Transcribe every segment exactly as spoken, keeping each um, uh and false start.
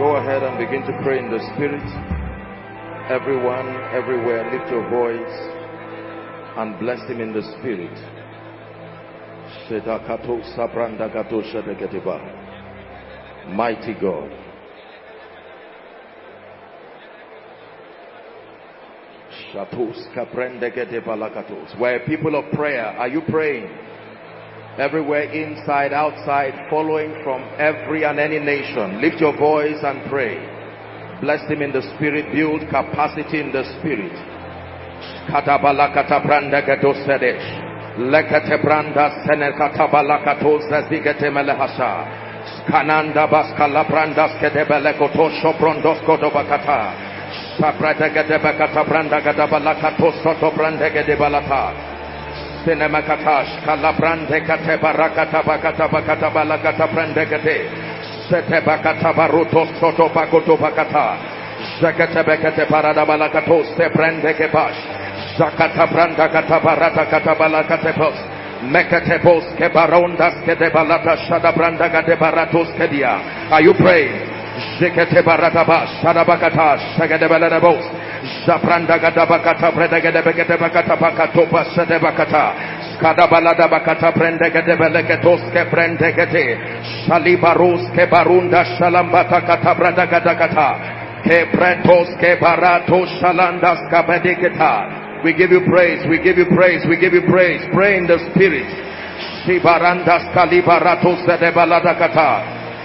Go ahead and begin to pray in the Spirit. Everyone, everywhere, lift your voice and bless him in the Spirit. Mighty God. We're a people of prayer. Are you praying? Everywhere, inside, outside, following from every and any nation. Lift your voice and pray. Bless him in the Spirit. Build capacity in the Spirit. Kananda baskala brandas kedebele kotosho brondos kodobakata saprata kedebakata branda kadabalaka tosoto brande kedebalata sinemakatash kala brande katebarakata bakata bakata balakata brande kede setebakata baruto soto bakoto bakata zakatebekete parada balakato se brande kebash zakata branda katabarata katabalakate pos Mekatebos ke barondas ke de balata shada branda ga de baratos ke dia. Are you praying? Jekete barata ba shada bakata shaga de balada bos. Zabranda ga da bakata breda ga de bekete bakata bakato pa shade bakata. Skada balada bakata brenda ga de beleketos ke brende ke te. Shali baros ke barunda shalambata kata brada ga da kata. Ke pretos ke barato shalandas ka bedeketa. We give you praise, we give you praise, we give you praise. Pray in the Spirit. Shibarandas kalibaratos de baladakata.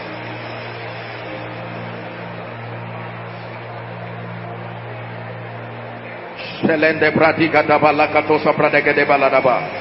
Shelende pratika da balakato sopradeke de baladaba.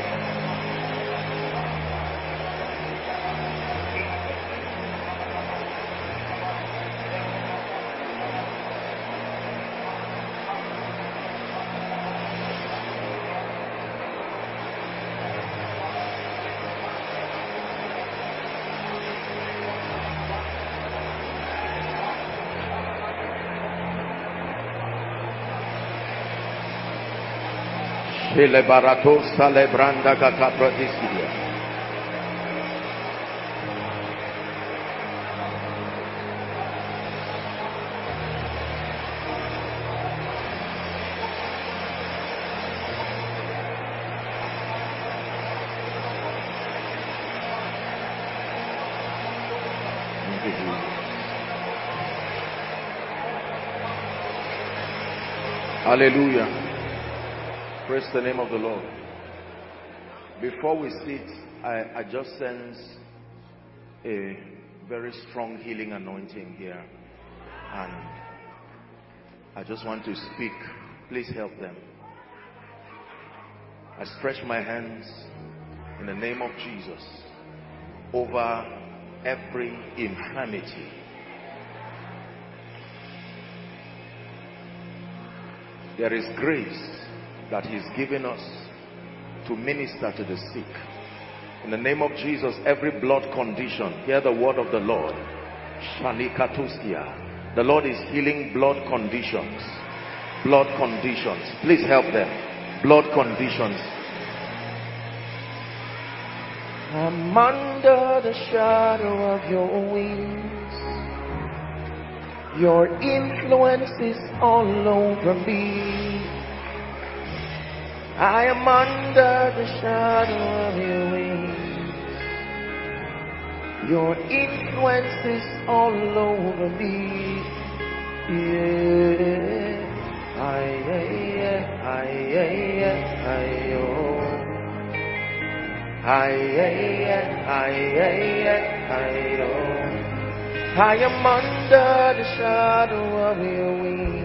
Ele barato celebranda catapradisidia. Hallelujah. Praise the name of the Lord. Before we sit, I, I just sense a very strong healing anointing here. And I just want to speak. Please help them. I stretch my hands in the name of Jesus over every infirmity. There is grace that he's given us to minister to the sick. In the name of Jesus, every blood condition, hear the word of the Lord. Shanikatusia. The Lord is healing blood conditions. Blood conditions. Please help them. Blood conditions. I'm under the shadow of your wings. Your influence is all over me. I am under the shadow of your wings. Your influence is all over me. Yeah. Aye, aye, aye, aye, aye, oh. Aye, aye, aye, aye, aye, oh. I am under the shadow of your wings.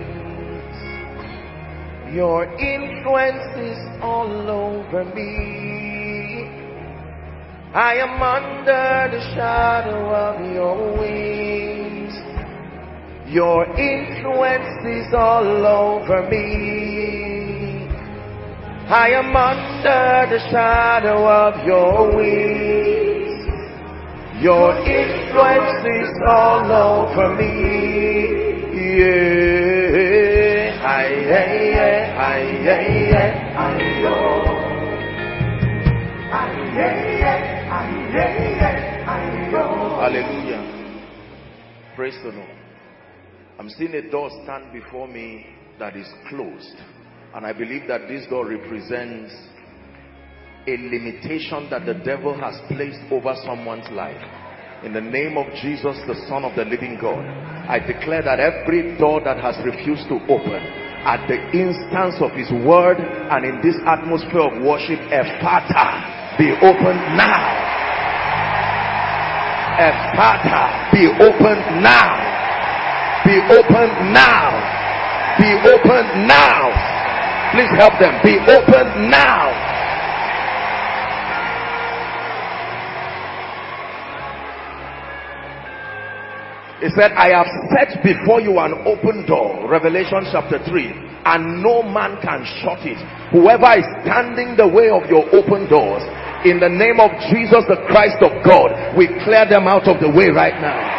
Your influence is all over me. I am under the shadow of your wings. Your influence is all over me. I am under the shadow of your wings. Your influence is all over me. Yeah. Aye, aye, aye, aye, aye, aye, oh. Aye, aye, aye, aye, aye, aye, oh. Hallelujah. Praise the Lord. I'm seeing a door stand before me that is closed. And I believe that this door represents a limitation that the devil has placed over someone's life. In the name of Jesus, the Son of the living God, I declare that every door that has refused to open, at the instance of his word and in this atmosphere of worship, Ephata, be opened now. Ephata, be opened now. Be opened now. Be opened now. Please help them. Be opened now. He said, I have set before you an open door. Revelation chapter three. And no man can shut it. Whoever is standing the way of your open doors, in the name of Jesus the Christ of God, we clear them out of the way right now.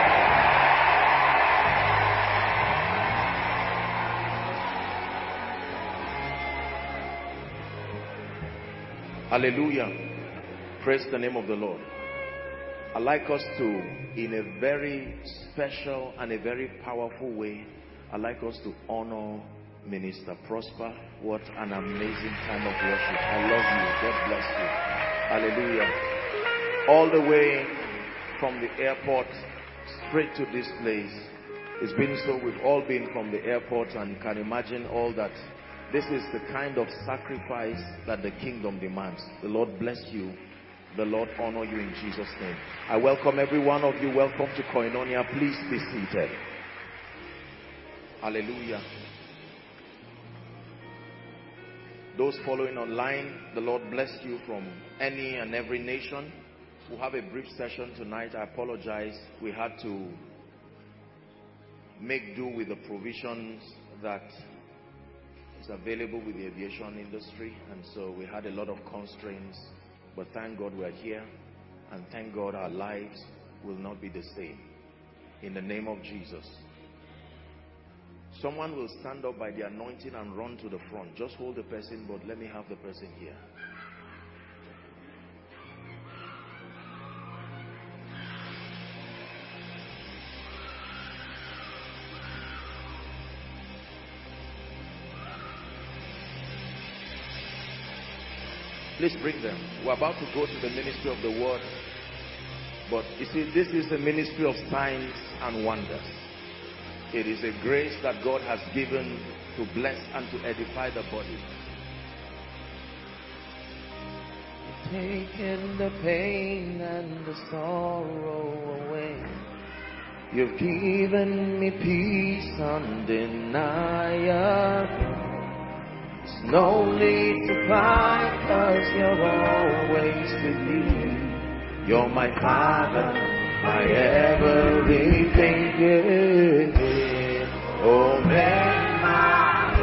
Hallelujah. Praise the name of the Lord. I'd like us to, in a very special and a very powerful way, I'd like us to honor Minister Prosper. What an amazing time of worship. I love you. God bless you. Hallelujah. All the way from the airport straight to this place. It's been so, we've all been from the airport and can imagine all that. This is the kind of sacrifice that the kingdom demands. The Lord bless you. The Lord honor you in Jesus' name. I welcome every one of you. Welcome to Koinonia. Please be seated. Hallelujah. Those following online, the Lord bless you from any and every nation. We'll have a brief session tonight. I apologize. We had to make do with the provisions that is available with the aviation industry, and so we had a lot of constraints. But thank God we're here, and thank God our lives will not be the same. In the name of Jesus. Someone will stand up by the anointing and run to the front. Just hold the person, but let me have the person here. Please bring them. We're about to go to the ministry of the word. But you see, this is the ministry of signs and wonders. It is a grace that God has given to bless and to edify the body. Taken the pain and the sorrow away. You've given me peace undeniable. No need to fight, cause you're always with me. You're my Father, my everything. Yeah. Oh, man, my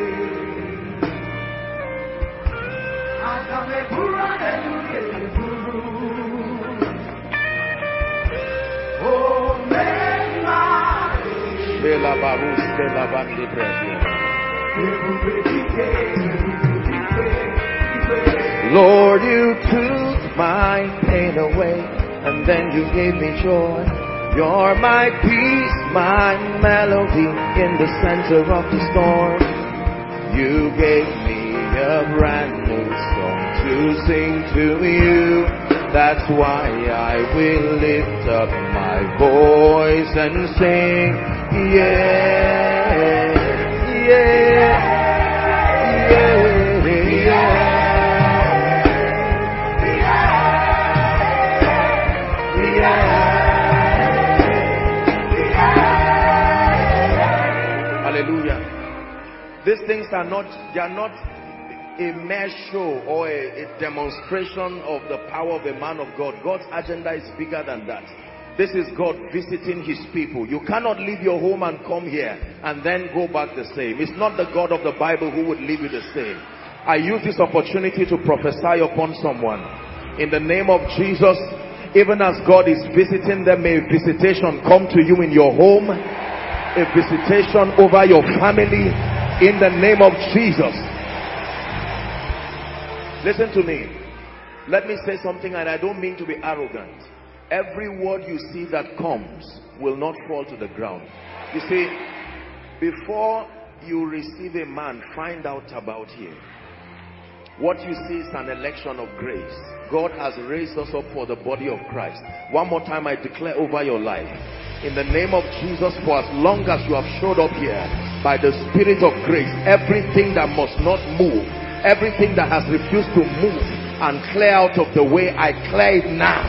Oh, man, my Lord, you took my pain away, and then you gave me joy. You're my peace, my melody in the center of the storm. You gave me a brand new song to sing to you. That's why I will lift up my voice and sing, yeah, yeah, yeah, yeah. Hallelujah. These things are not, they are not a mere show or a, a demonstration of the power of a man of God. God's agenda is bigger than that. This is God visiting his people. You cannot leave your home and come here and then go back the same. It's not the God of the Bible who would leave you the same. I use this opportunity to prophesy upon someone. In the name of Jesus, even as God is visiting them, may visitation come to you in your home, a visitation over your family, in the name of Jesus. Listen to me. Let me say something, and I don't mean to be arrogant. Every word you see that comes will not fall to the ground. You see, Before you receive a man, find out about him. What you see is an election of grace. God has raised us up for the body of Christ. One more time, I declare over your life, in the name of Jesus, for as long as you have showed up here, by the Spirit of grace, everything that must not move, everything that has refused to move and clear out of the way, I clear it now.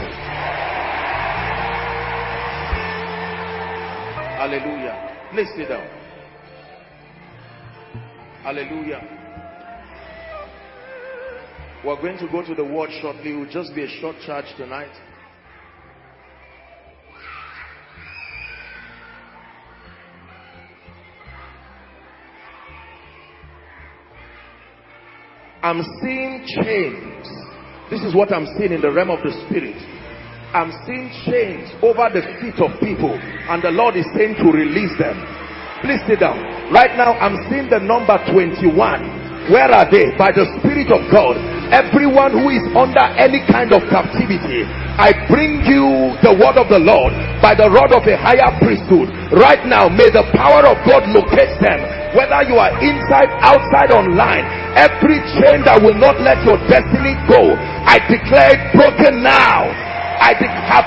Hallelujah. Please sit down. Hallelujah. We're going to go to the word shortly. It will just be a short charge tonight. I'm seeing chains. This is what I'm seeing in the realm of the spirit. I'm seeing chains over the feet of people, and the Lord is saying to release them. Please sit down. Right now I'm seeing the number twenty-one. Where are they? By the Spirit of God, everyone who is under any kind of captivity, I bring you the word of the Lord by the rod of a higher priesthood. Right now, may the power of God locate them. Whether you are inside, outside, online, every chain that will not let your destiny go, I declare it broken now. I declare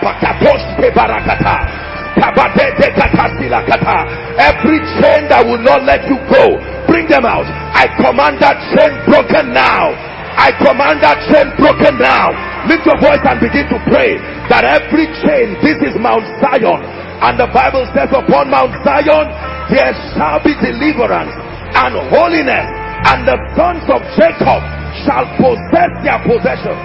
every chain that will not let you go, bring them out. I command that chain broken now. I command that chain broken now. Lift your voice and begin to pray that every chain, this is Mount Zion, and the Bible says upon Mount Zion there shall be deliverance and holiness, and the sons of Jacob shall possess their possession.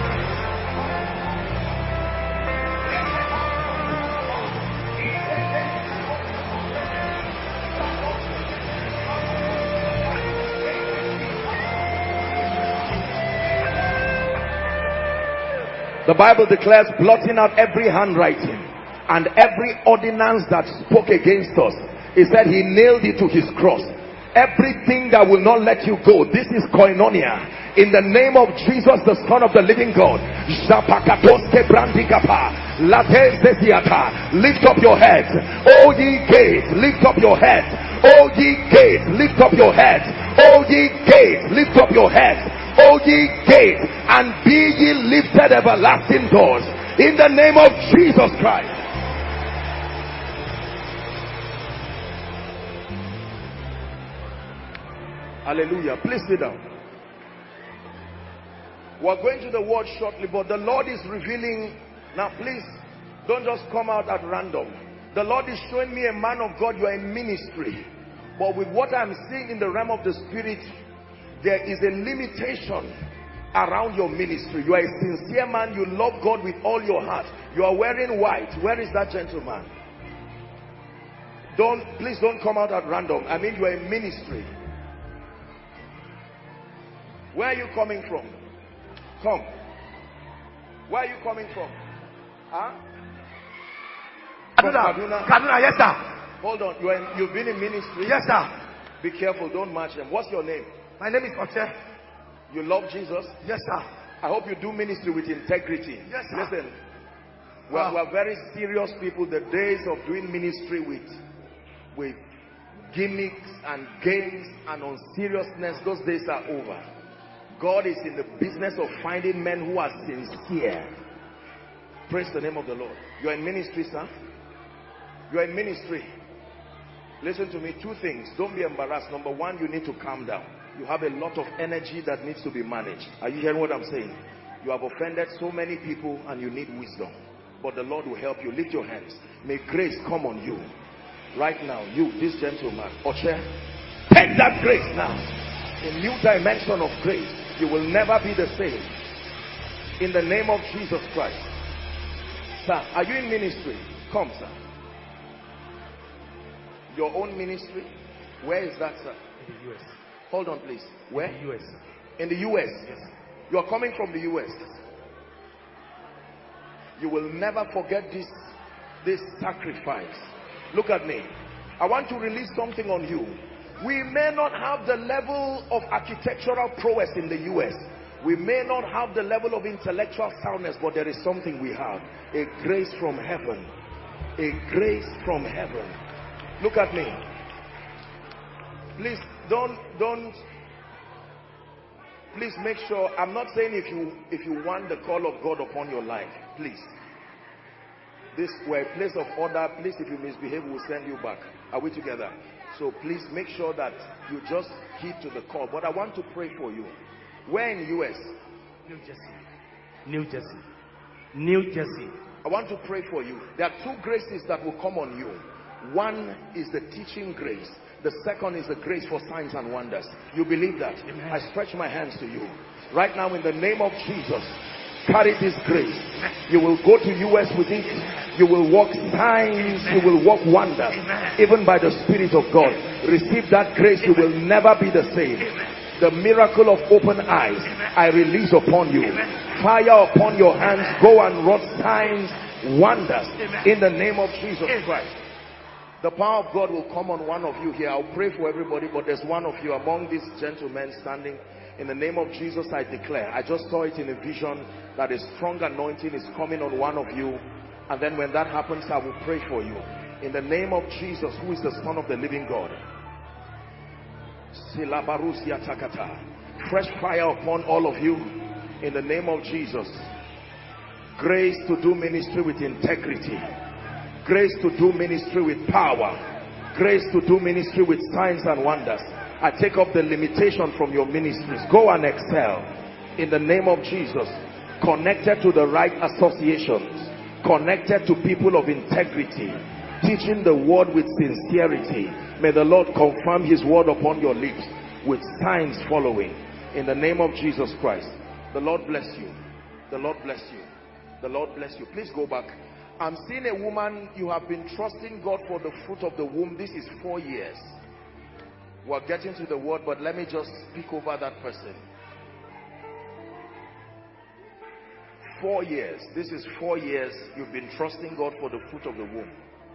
The Bible declares, blotting out every handwriting and every ordinance that spoke against us. He said he nailed it to his cross. Everything that will not let you go, this is koinonia. In the name of Jesus, the Son of the living God. Lift up your heads, O ye gates, lift up your heads. O ye gates, lift up your heads. O ye gates, lift up your heads. O ye gates, and be ye lifted everlasting doors, in the name of Jesus Christ. Hallelujah. Please sit down. We're going to the word shortly, but the Lord is revealing. Now please don't just come out at random. The Lord is showing me a man of God. You are in ministry, but with what I'm seeing in the realm of the spirit, there is a limitation around your ministry. You are a sincere man. You love God with all your heart. You are wearing white. Where is that gentleman? Don't, please don't come out at random. I mean, you are in ministry. Where are you coming from? Come. Where are you coming from? Huh? Kaduna. Kaduna. Kaduna, yes sir. Hold on. You are in, you've been in ministry? Yes sir. Be careful. Don't match them. What's your name? My name is Oche. You love Jesus? Yes sir. I hope you do ministry with integrity. Yes sir. Listen, we're, Wow. we're very serious people. The days of doing ministry with with gimmicks and games and unseriousness, those days are over. God is in the business of finding men who are sincere. Praise the name of the Lord. You are in ministry, sir. You are in ministry. Listen to me. Two things. Don't be embarrassed. Number one, you need to calm down. You have a lot of energy that needs to be managed. Are you hearing what I'm saying? You have offended so many people and you need wisdom. But the Lord will help you. Lift your hands. May grace come on you. Right now, you, this gentleman, Oche, take that grace now. A new dimension of grace. You will never be the same. In the name of Jesus Christ. Sir, are you in ministry? Come, sir. Your own ministry? Where is that, sir? In the U S. Hold on, please. Where? U S. In the U S? Yes. You are coming from the U S. You will never forget this, this sacrifice. Look at me. I want to release something on you. We may not have the level of architectural prowess in the U S. We may not have the level of intellectual soundness, but there is something we have. A grace from heaven. A grace from heaven. Look at me. Please don't, don't, please make sure, I'm not saying if you, if you want the call of God upon your life, please. This, we're a place of order. Please, if you misbehave, we'll send you back. Are we together? So please make sure that you just keep to the call. But I want to pray for you. Where in U S? New Jersey. New Jersey. New Jersey. I want to pray for you. There are two graces that will come on you. One is the teaching grace. The second is the grace for signs and wonders. You believe that? Amen. I stretch my hands to you. Right now in the name of Jesus, carry this grace. You will go to U S with it. You will walk signs. You will walk wonders. Even by the Spirit of God. Receive that grace. You will never be the same. The miracle of open eyes, I release upon you. Fire upon your hands. Go and wrought signs, wonders in the name of Jesus Christ. The power of God will come on one of you here. I'll pray for everybody, but there's one of you among these gentlemen standing. In the name of Jesus, I declare. I just saw it in a vision that a strong anointing is coming on one of you. And then when that happens, I will pray for you. In the name of Jesus, who is the Son of the living God. Fresh fire upon all of you. In the name of Jesus. Grace to do ministry with integrity. Grace to do ministry with power. Grace to do ministry with signs and wonders. I take up the limitation from your ministries. Go and excel in the name of Jesus. Connected to the right associations. Connected to people of integrity. Teaching the word with sincerity. May the Lord confirm his word upon your lips with signs following. In the name of Jesus Christ. The Lord bless you. The Lord bless you. The Lord bless you. Please go back. I'm seeing a woman, you have been trusting God for the fruit of the womb. This is four years. We're getting to the word, but let me just speak over that person. Four years. This is four years you've been trusting God for the fruit of the womb.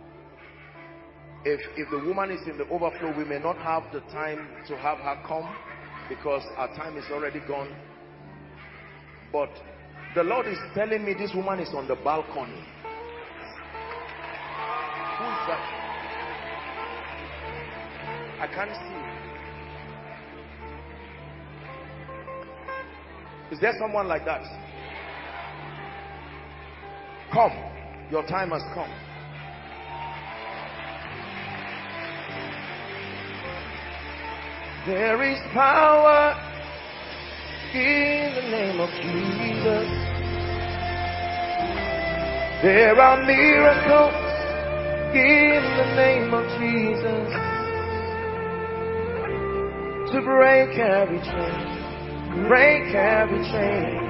If, if the woman is in the overflow, we may not have the time to have her come because our time is already gone. But the Lord is telling me this woman is on the balcony. Who is that? I can't see. Is there someone like that? Come. Your time has come. There is power in the name of Jesus. There are miracles in the name of Jesus. To break every chain, break every chain.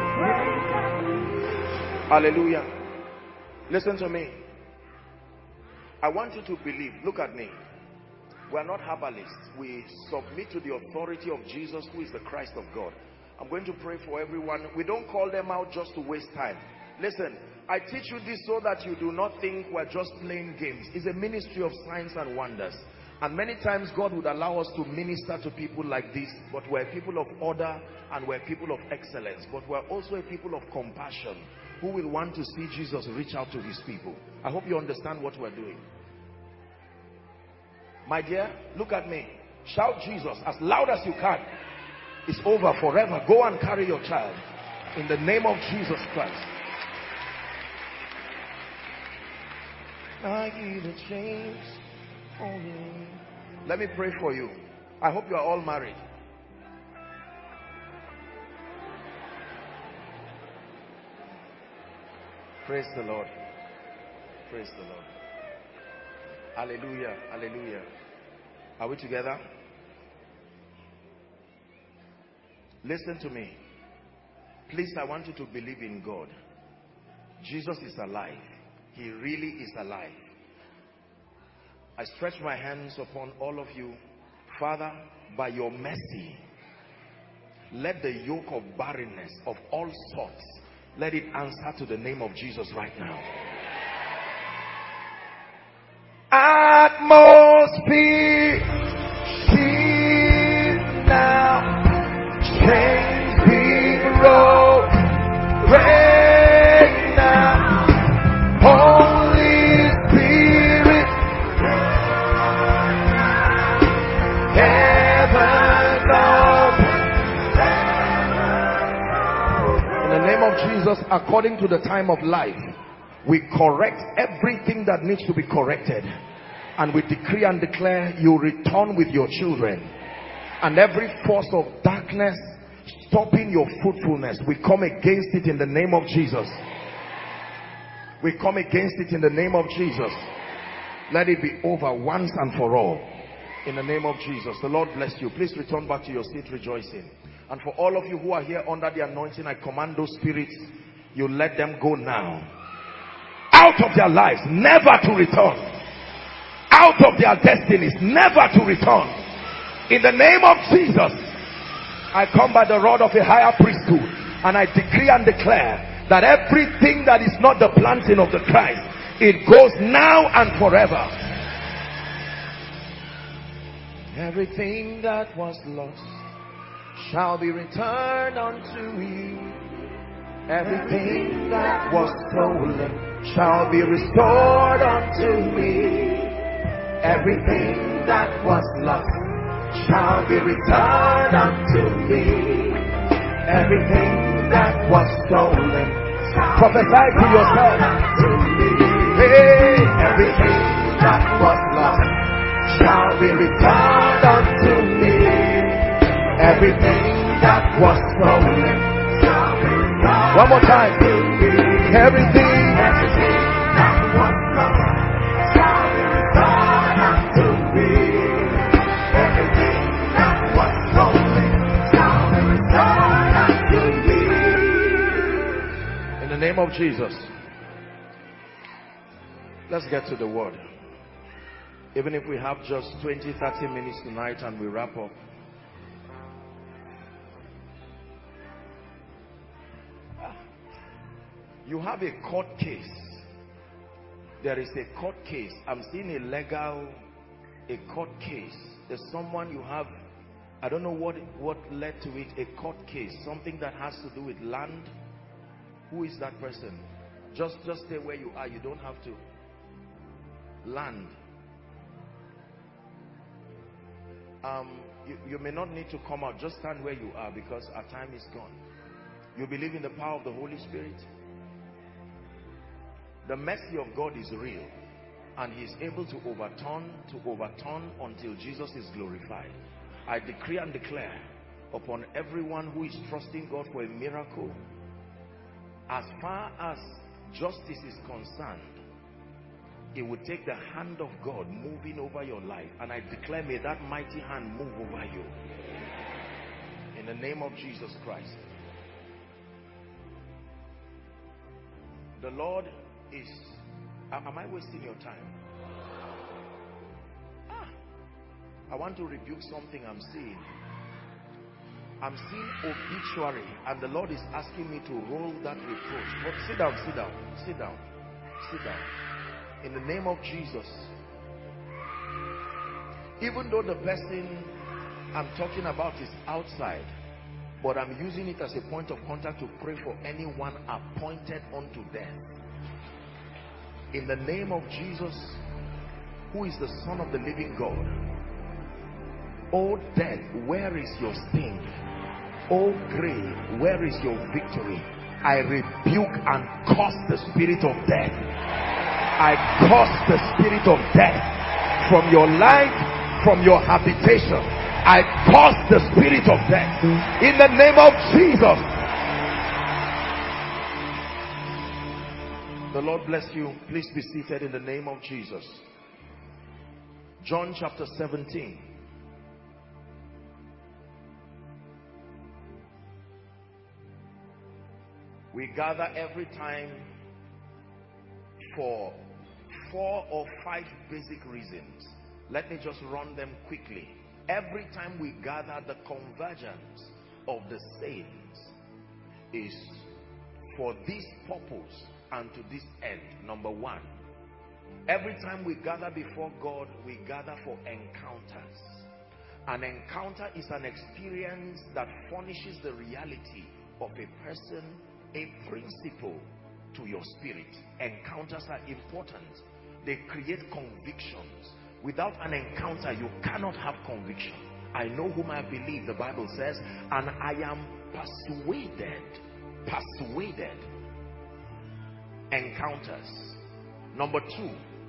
Hallelujah. Listen to me. I want you to believe. Look at me. We are not herbalists. We submit to the authority of Jesus, who is the Christ of God. I'm going to pray for everyone. We don't call them out just to waste time. Listen, I teach you this so that you do not think we're just playing games. It's a ministry of signs and wonders. And many times God would allow us to minister to people like this, but we're people of order and we're people of excellence. But we're also a people of compassion who will want to see Jesus reach out to his people. I hope you understand what we're doing. My dear, look at me. Shout Jesus as loud as you can. It's over forever. Go and carry your child in the name of Jesus Christ. I give the chains only. Let me pray for you. I hope you are all married. Praise the Lord. Praise the Lord. Hallelujah. Hallelujah. Are we together? Listen to me. Please, I want you to believe in God. Jesus is alive. He really is alive. I stretch my hands upon all of you. Father, by your mercy, let the yoke of barrenness of all sorts, let it answer to the name of Jesus right now. Atmosphere, shift now. Chains be broken, break now. Holy Spirit, Jesus, according to the time of life, we correct everything that needs to be corrected. And we decree and declare you return with your children. And every force of darkness stopping your fruitfulness, we come against it in the name of Jesus. We come against it in the name of Jesus. Let it be over once and for all. In the name of Jesus. The Lord bless you. Please return back to your seat rejoicing. And for all of you who are here under the anointing, I command those spirits, you let them go now. Out of their lives, never to return. Out of their destinies, never to return. In the name of Jesus, I come by the rod of a higher priesthood, and I decree and declare that everything that is not the planting of the Christ, it goes now and forever. Everything that was lost shall be returned unto you. Everything that was stolen shall be restored unto me. Everything that was lost shall be returned unto me. Everything that was stolen, prophesy to yourself. Hey, everything that was lost shall be returned unto me. Everything that was stolen shall be returned. One more time. Everything, everything that was lost shall be returned unto me. Everything that was stolen shall be returned unto me. In the name of Jesus. Let's get to the word. Even if we have just twenty, thirty minutes tonight and we wrap up. You have a court case. There is a court case. I'm seeing a legal, a court case. There's someone you have, I don't know what, what led to it, a court case. Something that has to do with land. Who is that person? Just, just stay where you are. You don't have to. Land. Um, you, you may not need to come out. Just stand where you are because our time is gone. You believe in the power of the Holy Spirit? The mercy of God is real, and He is able to overturn, to overturn until Jesus is glorified. I decree and declare upon everyone who is trusting God for a miracle, as far as justice is concerned, it will take the hand of God moving over your life, and I declare, may that mighty hand move over you in the name of Jesus Christ. The Lord is, am I wasting your time? Ah, I want to rebuke something I'm seeing. I'm seeing obituary, and the Lord is asking me to roll that reproach. But sit down, sit down, sit down, sit down. In the name of Jesus. Even though the person I'm talking about is outside, but I'm using it as a point of contact to pray for anyone appointed unto death. In the name of Jesus, who is the Son of the living God. O death, where is your sting? O grave, where is your victory? I rebuke and curse the spirit of death. I curse the spirit of death from your life, from your habitation. I curse the spirit of death in the name of Jesus. The Lord bless you. Please be seated in the name of Jesus. John chapter seventeen. We gather every time for four or five basic reasons. Let me just run them quickly. Every time we gather, the convergence of the saints is for this purpose and to this end. Number one, every time we gather before God, we gather for encounters. An encounter is an experience that furnishes the reality of a person, a principle to your spirit. Encounters are important. They create convictions. Without an encounter, you cannot have conviction. I know whom I believe, the Bible says, and I am persuaded, persuaded encounters. Number two,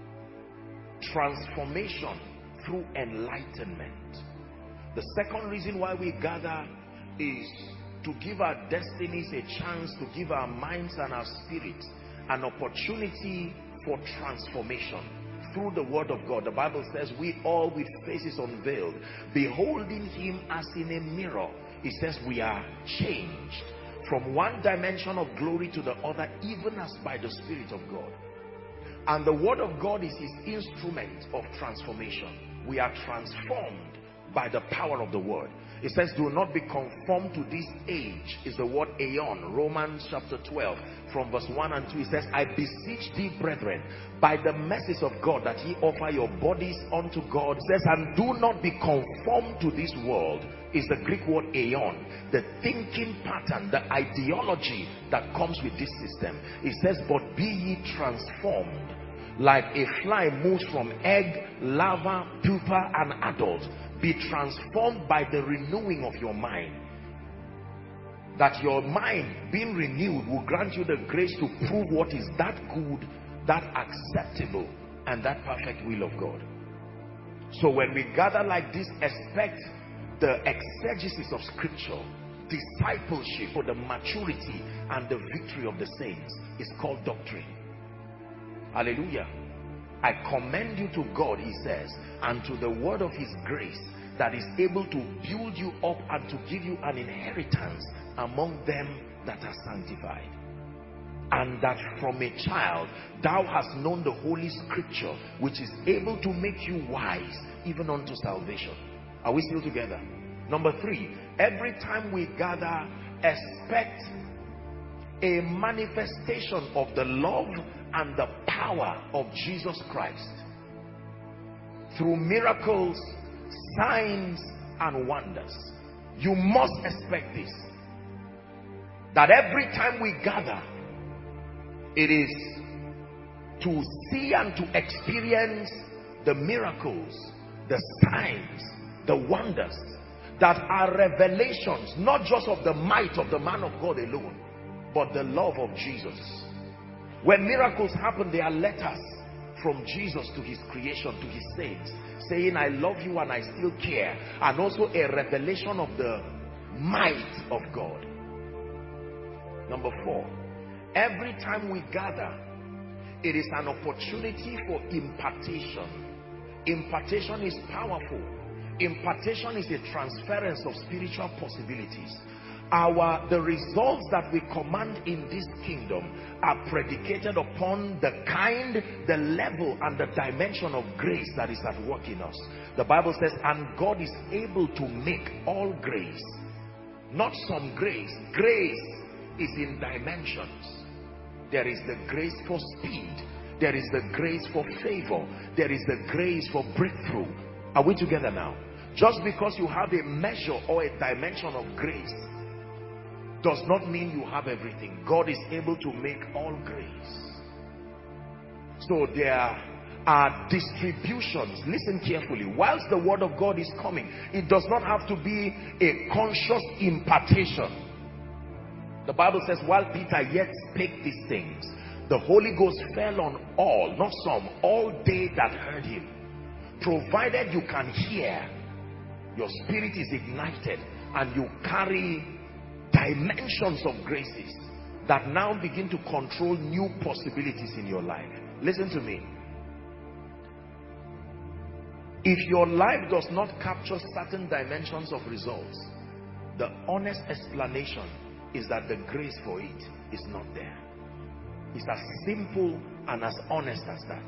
transformation through enlightenment. The second reason why we gather is to give our destinies a chance, to give our minds and our spirits an opportunity for transformation through the word of God. The Bible says we all with faces unveiled, beholding him as in a mirror. It says we are changed from one dimension of glory to the other, even as by the Spirit of God. And the word of God is his instrument of transformation. We are transformed by the power of the word. It says do not be conformed to this age, is the word aeon. Romans chapter twelve from verse one and two, it says, I beseech thee, brethren, by the mercies of God, that ye offer your bodies unto God. It says, and do not be conformed to this world, is the Greek word aeon, the thinking pattern, the ideology that comes with this system. It says, but be ye transformed, like a fly moves from egg, larva, pupa, and adult. Be transformed by the renewing of your mind. That your mind being renewed will grant you the grace to prove what is that good, that acceptable, and that perfect will of God. So when we gather like this, expect the exegesis of scripture, discipleship for the maturity and the victory of the saints. Is called doctrine. Hallelujah. I commend you to God, he says, and to the word of his grace, that is able to build you up and to give you an inheritance among them that are sanctified. And that from a child thou hast known the holy scripture, which is able to make you wise even unto salvation. Are we still together? Number three, every time we gather, expect a manifestation of the love and the power of Jesus Christ through miracles, signs, and wonders. You must expect this, that every time we gather, it is to see and to experience the miracles, the signs, the wonders that are revelations, not just of the might of the man of God alone, but the love of Jesus. When miracles happen, they are letters from Jesus to his creation, to his saints, saying, I love you and I still care. And also a revelation of the might of God. Number four, every time we gather, it is an opportunity for impartation. Impartation is powerful. Impartation is a transference of spiritual possibilities. Our the results that we command in this kingdom are predicated upon the kind, the level, and the dimension of grace that is at work in us. The Bible says, and God is able to make all grace, not some grace. Grace is in dimensions. There is the grace for speed, there is the grace for favor, there is the grace for breakthrough. Are we together now? Just because you have a measure or a dimension of grace does not mean you have everything. God is able to make all grace. So there are distributions. Listen carefully. Whilst the word of God is coming, it does not have to be a conscious impartation. The Bible says, while Peter yet spake these things, the Holy Ghost fell on all, not some, all they that heard him. Provided you can hear, your spirit is ignited and you carry dimensions of graces that now begin to control new possibilities in your life. Listen to me. If your life does not capture certain dimensions of results, the honest explanation is that the grace for it is not there. It's as simple and as honest as that.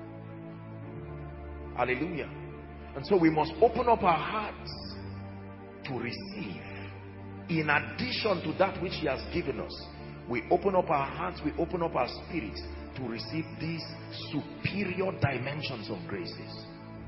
Hallelujah. And so we must open up our hearts to receive. In addition to that which he has given us, we open up our hearts, we open up our spirits to receive these superior dimensions of graces.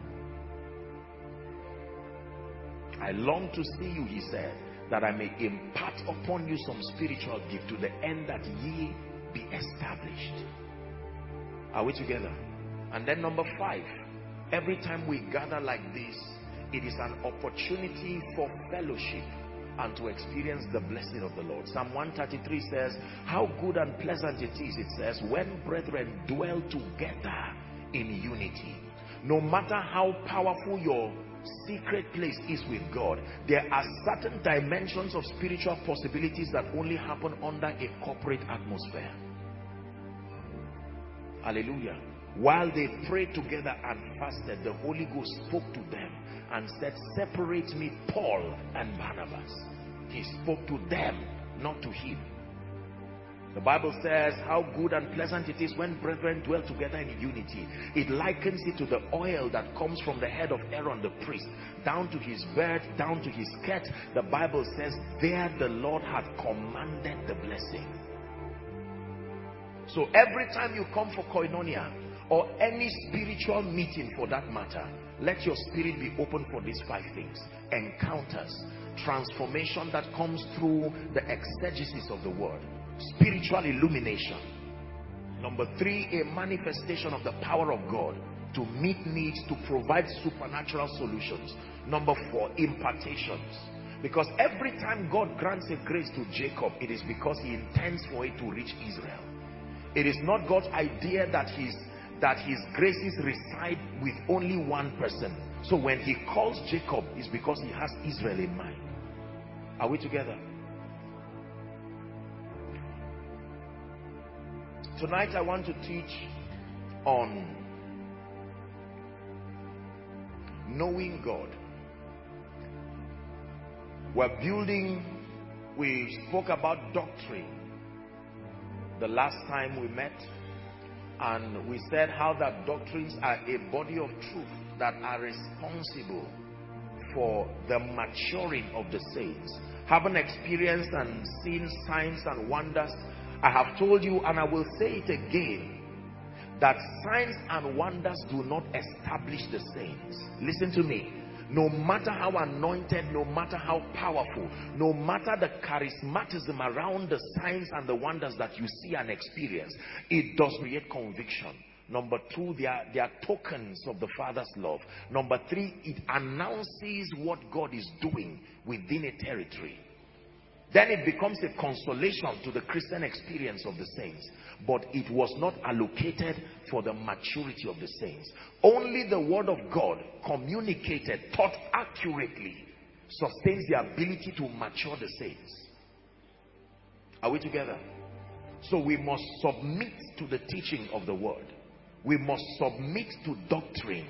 I long to see you, he said, that I may impart upon you some spiritual gift, to the end that ye be established. Are we together? And then number five, every time we gather like this, it is an opportunity for fellowship. and to experience the blessing of the Lord. Psalm one thirty-three says, how good and pleasant it is, it says, when brethren dwell together in unity. No matter how powerful your secret place is with God, there are certain dimensions of spiritual possibilities that only happen under a corporate atmosphere. Hallelujah. While they prayed together and fasted, the Holy Ghost spoke to them and said, separate me Paul and Barnabas. He spoke to them, not to him. The Bible says how good and pleasant it is when brethren dwell together in unity. It likens it to the oil that comes from the head of Aaron the priest down to his beard, down to his skirt. The Bible says there the Lord hath commanded the blessing. So every time you come for koinonia or any spiritual meeting for that matter, let your spirit be open for these five things. Encounters, transformation that comes through the exegesis of the word, spiritual illumination. Number three, a manifestation of the power of God to meet needs, to provide supernatural solutions. Number four, impartations. Because every time God grants a grace to Jacob, it is because he intends for it to reach Israel. It is not God's idea that his, that his graces reside with only one person. So when he calls Jacob, it's because he has Israel in mind. Are we together? Tonight I want to teach on knowing God. We're building, we spoke about doctrine the last time we met, and we said how that doctrines are a body of truth that are responsible for the maturing of the saints. Having experienced and seen signs and wonders, I have told you, and I will say it again, that signs and wonders do not establish the saints. Listen to me. No matter how anointed, no matter how powerful, no matter the charismatism around the signs and the wonders that you see and experience, it does create conviction. Number two, they are, they are tokens of the Father's love. Number three, it announces what God is doing within a territory. Then it becomes a consolation to the Christian experience of the saints. But it was not allocated for the maturity of the saints. Only the word of God, communicated, taught accurately, sustains the ability to mature the saints. Are we together? So we must submit to the teaching of the word. We must submit to doctrine.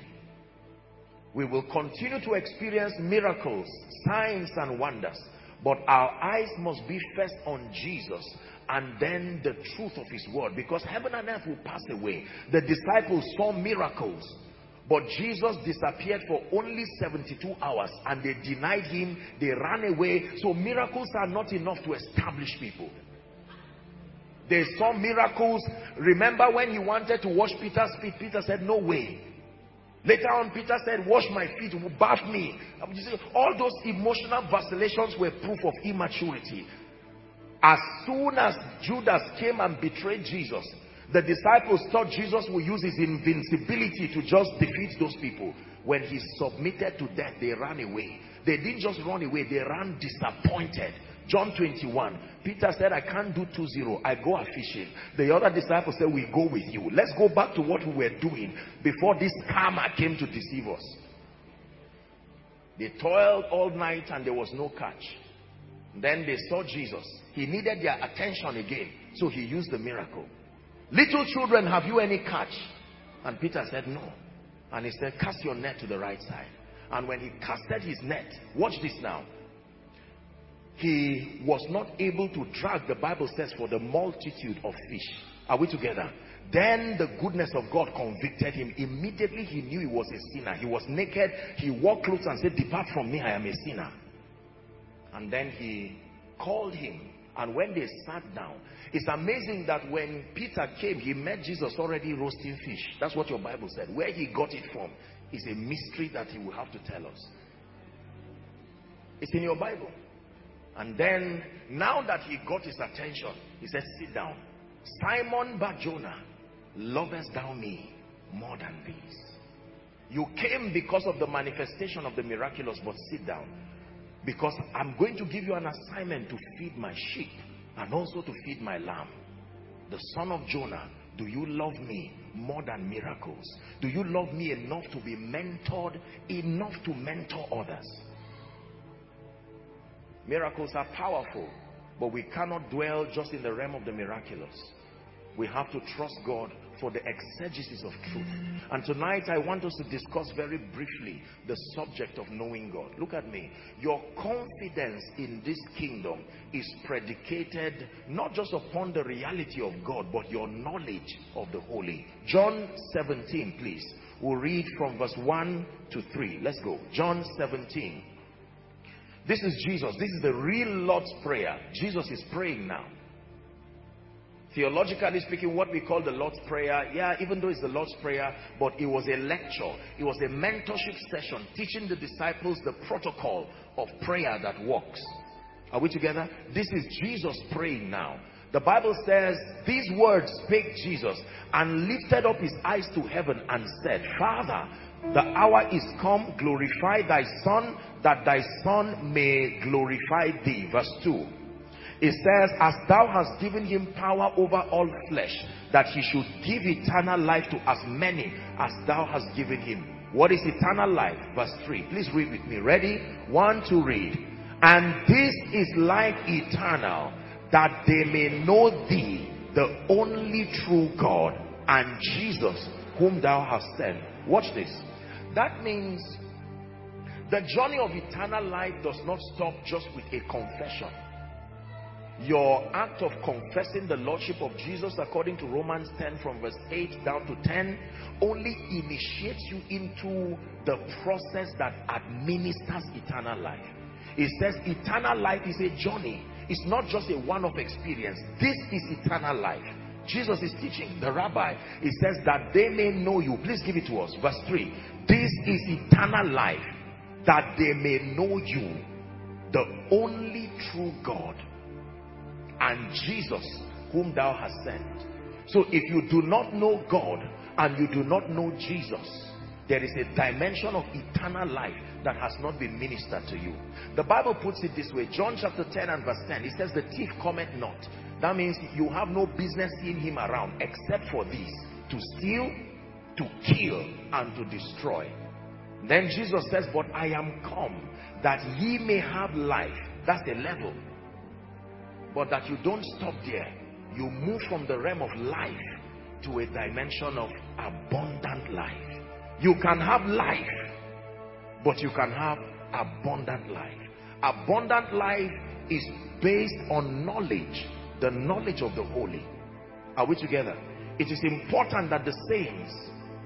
We will continue to experience miracles, signs and wonders. But our eyes must be first on Jesus and then the truth of his word. Because heaven and earth will pass away. The disciples saw miracles, but Jesus disappeared for only seventy-two hours and they denied him. They ran away. So miracles are not enough to establish people. They saw miracles. Remember when he wanted to wash Peter's feet, Peter said, no way. Later on, Peter said, wash my feet, bath me. All those emotional vacillations were proof of immaturity. As soon as Judas came and betrayed Jesus, the disciples thought Jesus would use his invincibility to just defeat those people. When he submitted to death, they ran away. They didn't just run away, they ran disappointed. John twenty-one, Peter said, I can't do two zero, I go a fishing. The other disciples said, we go with you. Let's go back to what we were doing before this karma came to deceive us. They toiled all night and there was no catch. Then they saw Jesus. He needed their attention again, so he used the miracle. Little children, have you any catch? And Peter said, no. And he said, cast your net to the right side. And when he casted his net, watch this now, he was not able to drag, the Bible says, for the multitude of fish. Are we together? Then the goodness of God convicted him. Immediately he knew he was a sinner. He was naked. He wore clothes and said, depart from me, I am a sinner. And then he called him. And when they sat down, it's amazing that when Peter came, he met Jesus already roasting fish. That's what your Bible said. Where he got it from is a mystery that he will have to tell us. It's in your Bible. And then, now that he got his attention, he said, sit down. Simon Bar-Jonah, lovest thou me more than these? You came because of the manifestation of the miraculous, but sit down. Because I'm going to give you an assignment to feed my sheep and also to feed my lamb. The son of Jonah, do you love me more than miracles? Do you love me enough to be mentored, enough to mentor others? Miracles are powerful, but we cannot dwell just in the realm of the miraculous. We have to trust God for the exegesis of truth. And tonight I want us to discuss very briefly the subject of knowing God. Look at me. Your confidence in this kingdom is predicated not just upon the reality of God, but your knowledge of the Holy. John seventeen, please. We'll read from verse one to three. Let's go. John seventeen. This is Jesus. This is the real Lord's Prayer. Jesus is praying now. Theologically speaking, what we call the Lord's Prayer, yeah, even though it's the Lord's Prayer, but it was a lecture. It was a mentorship session teaching the disciples the protocol of prayer that works. Are we together? This is Jesus praying now. The Bible says, these words spake Jesus and lifted up his eyes to heaven and said, Father, the hour is come, glorify thy Son, that thy Son may glorify thee. Verse two. It says, as thou hast given him power over all flesh, that he should give eternal life to as many as thou hast given him. What is eternal life? Verse three. Please read with me. Ready? One, two, read. And this is life eternal, that they may know thee, the only true God, and Jesus, whom thou hast sent. Watch this. That means the journey of eternal life does not stop just with a confession. Your act of confessing the Lordship of Jesus, according to Romans ten from verse eight down to ten, only initiates you into the process that administers eternal life. It says eternal life is a journey. It's not just a one-off experience. This is eternal life. Jesus is teaching the rabbi. He says that they may know you. Please give it to us. Verse three. This is eternal life, that they may know you, the only true God, and Jesus, whom thou hast sent. So if you do not know God and you do not know Jesus, there is a dimension of eternal life that has not been ministered to you. The Bible puts it this way. John chapter ten and verse ten. It says the thief cometh not. That means you have no business seeing him around except for this: to steal, to kill, and to destroy. Then Jesus says, but I am come that ye may have life. That's the level. But that you don't stop there. You move from the realm of life to a dimension of abundant life. You can have life, but you can have abundant life. Abundant life is based on knowledge, the knowledge of the Holy. Are we together? It is important that the saints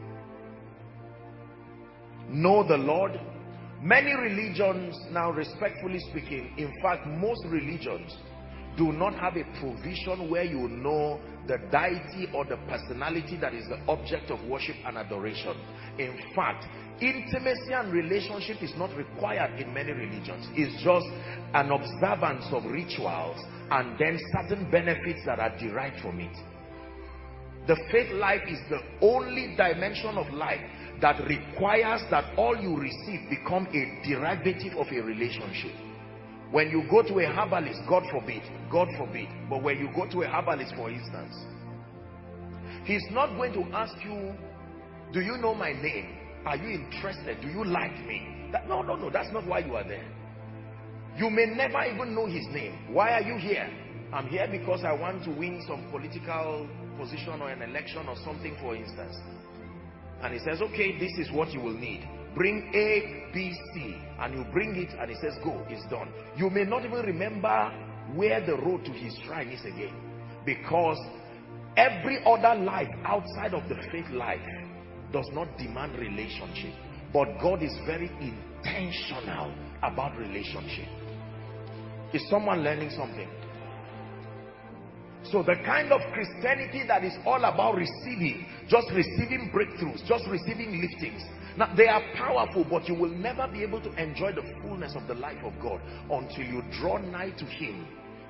know the Lord. Many religions now, respectfully speaking, in fact most religions do not have a provision where you know the deity or the personality that is the object of worship and adoration. In fact, intimacy and relationship is not required in many religions. It's just an observance of rituals and then certain benefits that are derived from it. The faith life is the only dimension of life that requires that all you receive become a derivative of a relationship. When you go to a herbalist, God forbid, God forbid, but when you go to a herbalist, for instance, he's not going to ask you, do you know my name? Are you interested? Do you like me? That, no, no, no, that's not why you are there. You may never even know his name. Why are you here? I'm here because I want to win some political position or an election or something, for instance. And he says, okay, this is what you will need. Bring A, B, C, and you bring it and he says, go, it's done. You may not even remember where the road to his shrine is again, because every other life outside of the faith life does not demand relationship, but God is very intentional about relationship. Is someone learning something? So the kind of Christianity that is all about receiving, just receiving breakthroughs, just receiving liftings. Now they are powerful, but you will never be able to enjoy the fullness of the life of God until you draw nigh to him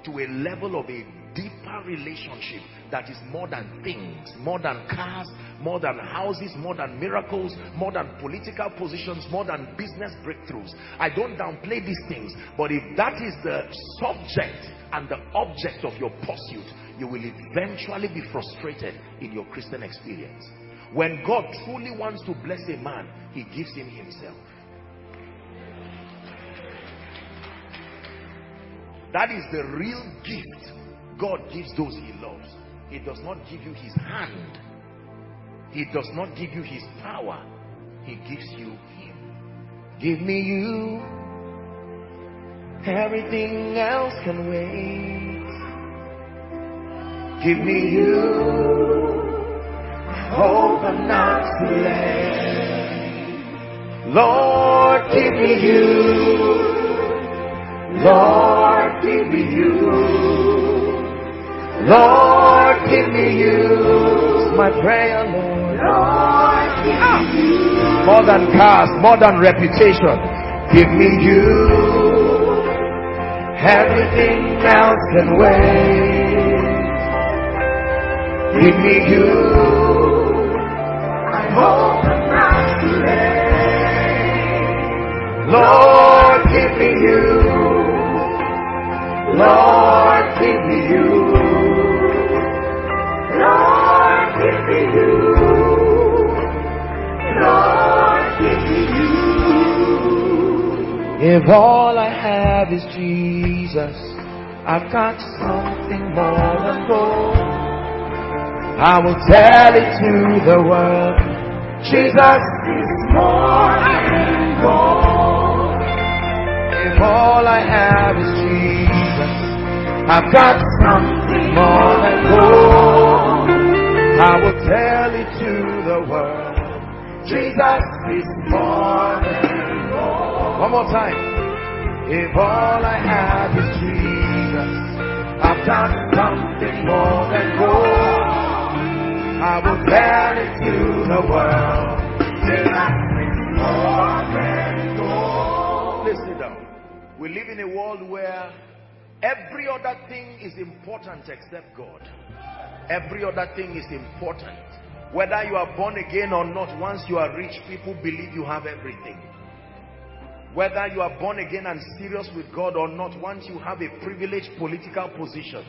to a level of a deeper relationship that is more than things, more than cars, more than houses, more than miracles, more than political positions, more than business breakthroughs. I don't downplay these things, but if that is the subject and the object of your pursuit, you will eventually be frustrated in your Christian experience. When God truly wants to bless a man, he gives him himself. That is the real gift God gives those he loves. He does not give you his hand. He does not give you his power. He gives you him. Give me you. Everything else can wait. Give me you. I hope I'm not too late. Lord, give me you. Lord, give me you. Lord, give me you. It's my prayer, Lord. Lord, give me you. More than cars, more than reputation. Give me you. Everything else can wait. Give me you. I hope I'm not too late. Lord, give me you. Lord, give me you. Lord, give me you. Lord, give me you. If all I have is Jesus, I've got something more than gold. I will tell it to the world. Jesus is more than gold. If all I have is Jesus, I've got something more than gold. I will tell it to the world. Jesus is more than gold. One more time. If all I have is Jesus, I've got something more than gold. I will tell it to the world. Jesus is more than gold. Please sit down. We live in a world where every other thing is important except God. Every other thing is important. Whether you are born again or not, once you are rich, people believe you have everything. Whether you are born again and serious with God or not, once you have a privileged political position.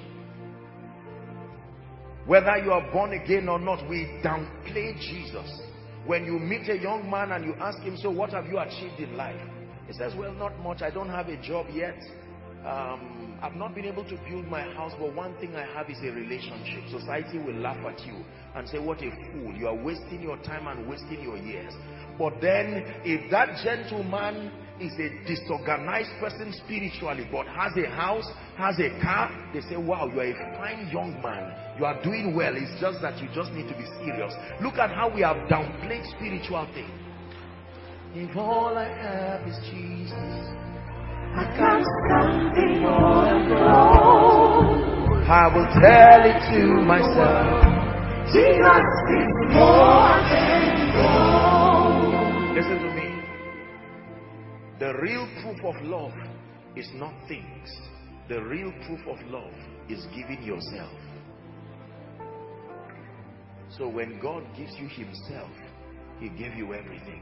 Whether you are born again or not, we downplay Jesus. When you meet a young man and you ask him, so what have you achieved in life? He says, well, not much. I don't have a job yet. Um, I've not been able to build my house, but one thing I have is a relationship. Society will laugh at you and say, what a fool. You are wasting your time and wasting your years. But then, if that gentleman is a disorganized person spiritually, but has a house, has a car, they say, wow, you are a fine young man. You are doing well. It's just that you just need to be serious. Look at how we have downplayed spiritual things. If all I have is Jesus, I got something more than gold. I will tell it to myself. Jesus is more than gold. Listen to me. The real proof of love is not things. The real proof of love is giving yourself. So when God gives you himself, he gave you everything.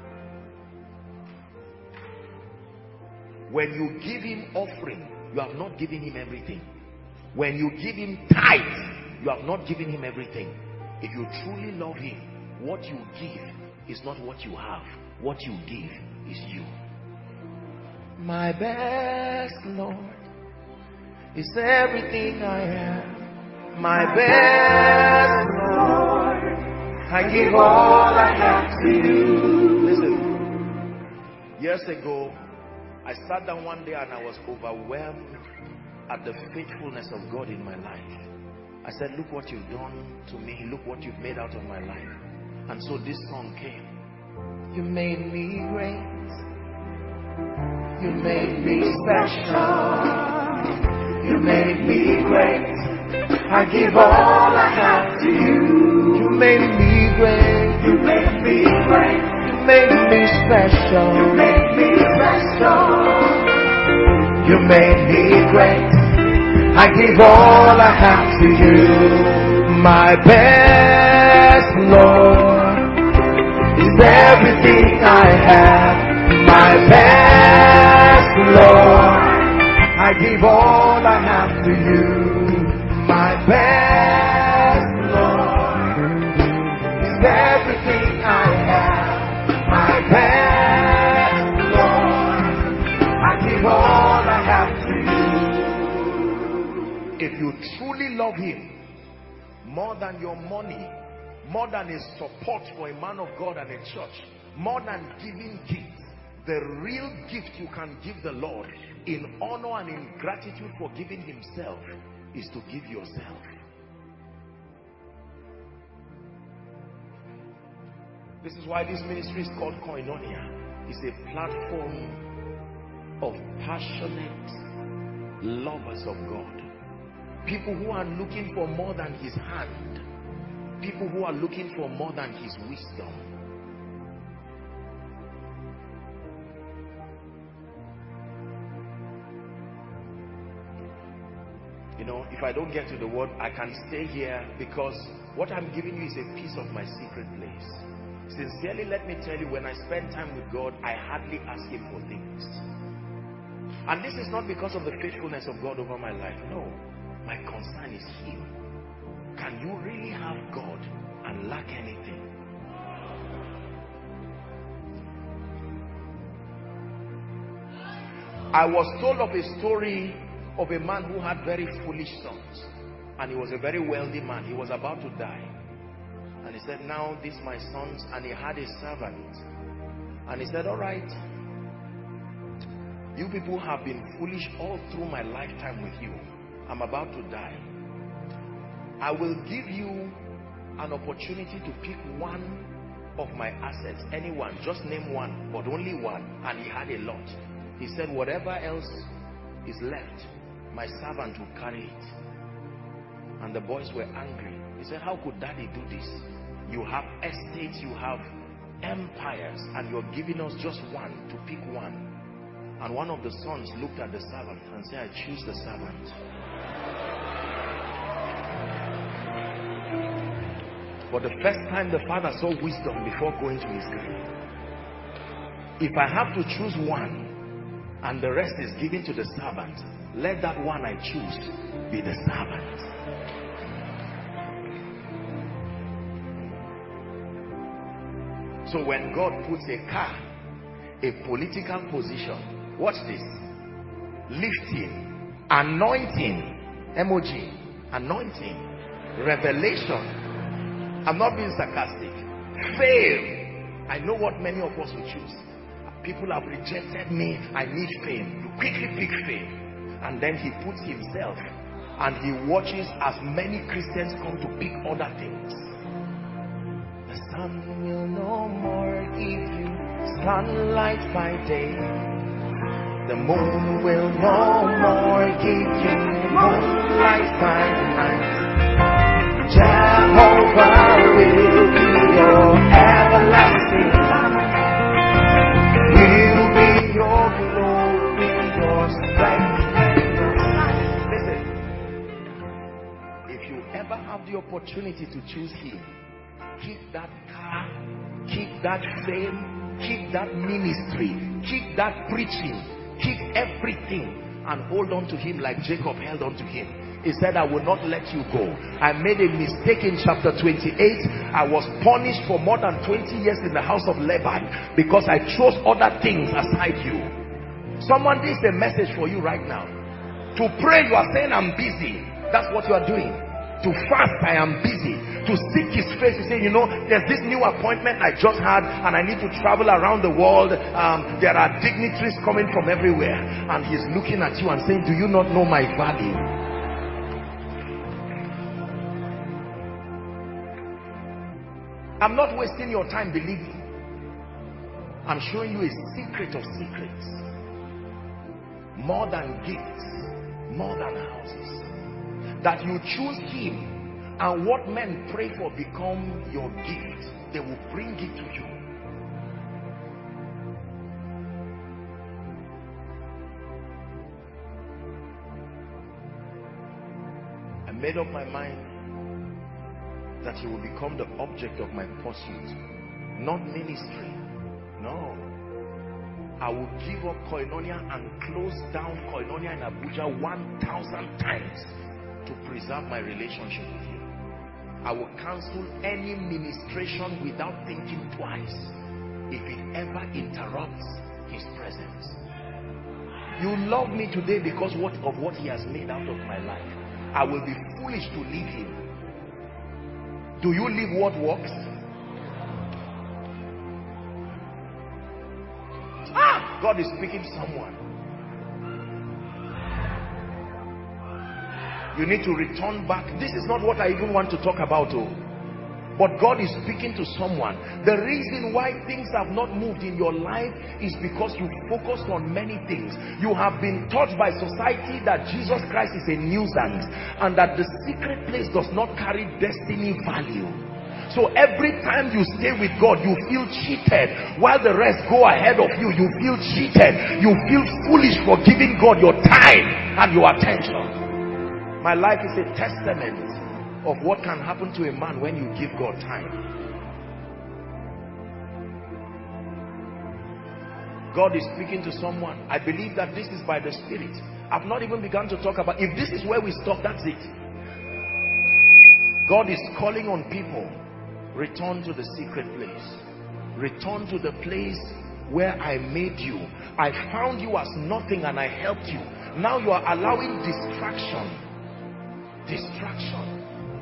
When you give him offering, you have not given him everything. When you give him tithe, you have not given him everything. If you truly love him, what you give is not what you have. What you give is you. My best, Lord, is everything I am. My best, Lord, I give all I have to you. Listen, years ago, I sat down one day and I was overwhelmed at the faithfulness of God in my life. I said, look what you've done to me. Look what you've made out of my life. And so this song came. You made me great. You made me special. You made me great. I give all I have to you. You made me great. You made me great. You made me special. You made me special. You made me great. I give all I have to you. My best, Lord, is everything I have. My best, Lord, I give all I have to you. My best, Lord, is everything I have. My best, Lord, I give all I have to you. If you truly love him more than your money, more than a support for a man of God and a church, more than giving gifts, the real gift you can give the Lord in honor and in gratitude for giving himself is to give yourself. This is why this ministry is called Koinonia. It's a platform of passionate lovers of God. People who are looking for more than his hand. People who are looking for more than his wisdom. You know, if I don't get to the word, I can stay here, because what I'm giving you is a piece of my secret place. Sincerely, let me tell you, when I spend time with God, I hardly ask him for things. And this is not because of the faithfulness of God over my life. No, my concern is him. Can you really have God and lack anything? I was told of a story of a man who had very foolish sons, and he was a very wealthy man. He was about to die, and he said, now these my sons, and he had a servant, and he said, all right, you people have been foolish all through my lifetime with you. I'm about to die. I will give you an opportunity to pick one of my assets, anyone, just name one, but only one. And he had a lot. He said, whatever else is left, my servant will carry it. And the boys were angry. He said, how could daddy do this? You have estates, you have empires, and you're giving us just one, to pick one. And one of the sons looked at the servant and said, I choose the servant. For the first time, the father saw wisdom before going to his grave. If I have to choose one and the rest is given to the servant, let that one I choose be the servant. So when God puts a car, a political position, watch this, lifting, anointing, M O G, anointing, revelation, I'm not being sarcastic, fame. I know what many of us will choose. People have rejected me, I need fame. You quickly pick fame. And then he puts himself, and he watches as many Christians come to pick other things. The sun will no more give you sunlight by day. The moon will no more give you moonlight by night. Jehovah will be your everlasting light. Will be your glory, your strength and your sight. Listen, if you ever have the opportunity to choose him, keep that car, keep that fame, keep that ministry, keep that preaching, keep everything, and hold on to him like Jacob held on to him. He said, I will not let you go. I made a mistake in chapter twenty-eight. I was punished for more than twenty years in the house of Laban because I chose other things aside you. Someone, this is a message for you right now. To pray, you are saying, I'm busy. That's what you are doing. To fast, I am busy. To seek his face, you say, you know, there's this new appointment I just had and I need to travel around the world. Um, there are dignitaries coming from everywhere. And he's looking at you and saying, do you not know my value? I'm not wasting your time, believe me. I'm showing you a secret of secrets. More than gifts, more than houses. That you choose him, and what men pray for become your gift. They will bring it to you. made up my mind that he will become the object of my pursuit, not ministry. No. I will give up Koinonia and close down Koinonia in Abuja one thousand times to preserve my relationship with you. I will cancel any ministration without thinking twice if it ever interrupts his presence. You love me today because what, of what he has made out of my life. I will be foolish to leave him. Do you live what works? Ah! God is speaking to someone. You need to return back. This is not what I even want to talk about. Oh. But God is speaking to someone. The reason why things have not moved in your life is because you focused on many things. You have been taught by society that Jesus Christ is a nuisance and that the secret place does not carry destiny value. So every time you stay with God, you feel cheated. While the rest go ahead of you, you feel cheated. You feel foolish for giving God your time and your attention. My life is a testament of what can happen to a man when you give God time. God is speaking to someone. I believe that this is by the Spirit. I've not even begun to talk about, if this is where we stop, that's it. God is calling on people. Return to the secret place. Return to the place where I made you. I found you as nothing and I helped you. Now you are allowing distraction. Distraction.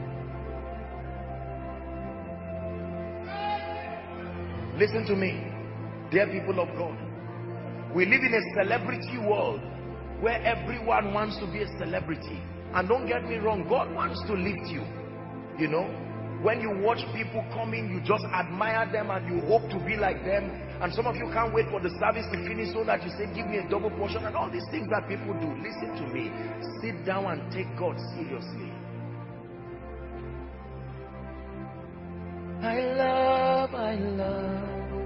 Listen to me, dear people of God. We live in a celebrity world where everyone wants to be a celebrity. And don't get me wrong, God wants to lift you. You know, when you watch people coming, you just admire them and you hope to be like them. And some of you can't wait for the service to finish so that you say, give me a double portion, and all these things that people do. Listen to me. Sit down and take God seriously. I love, I love,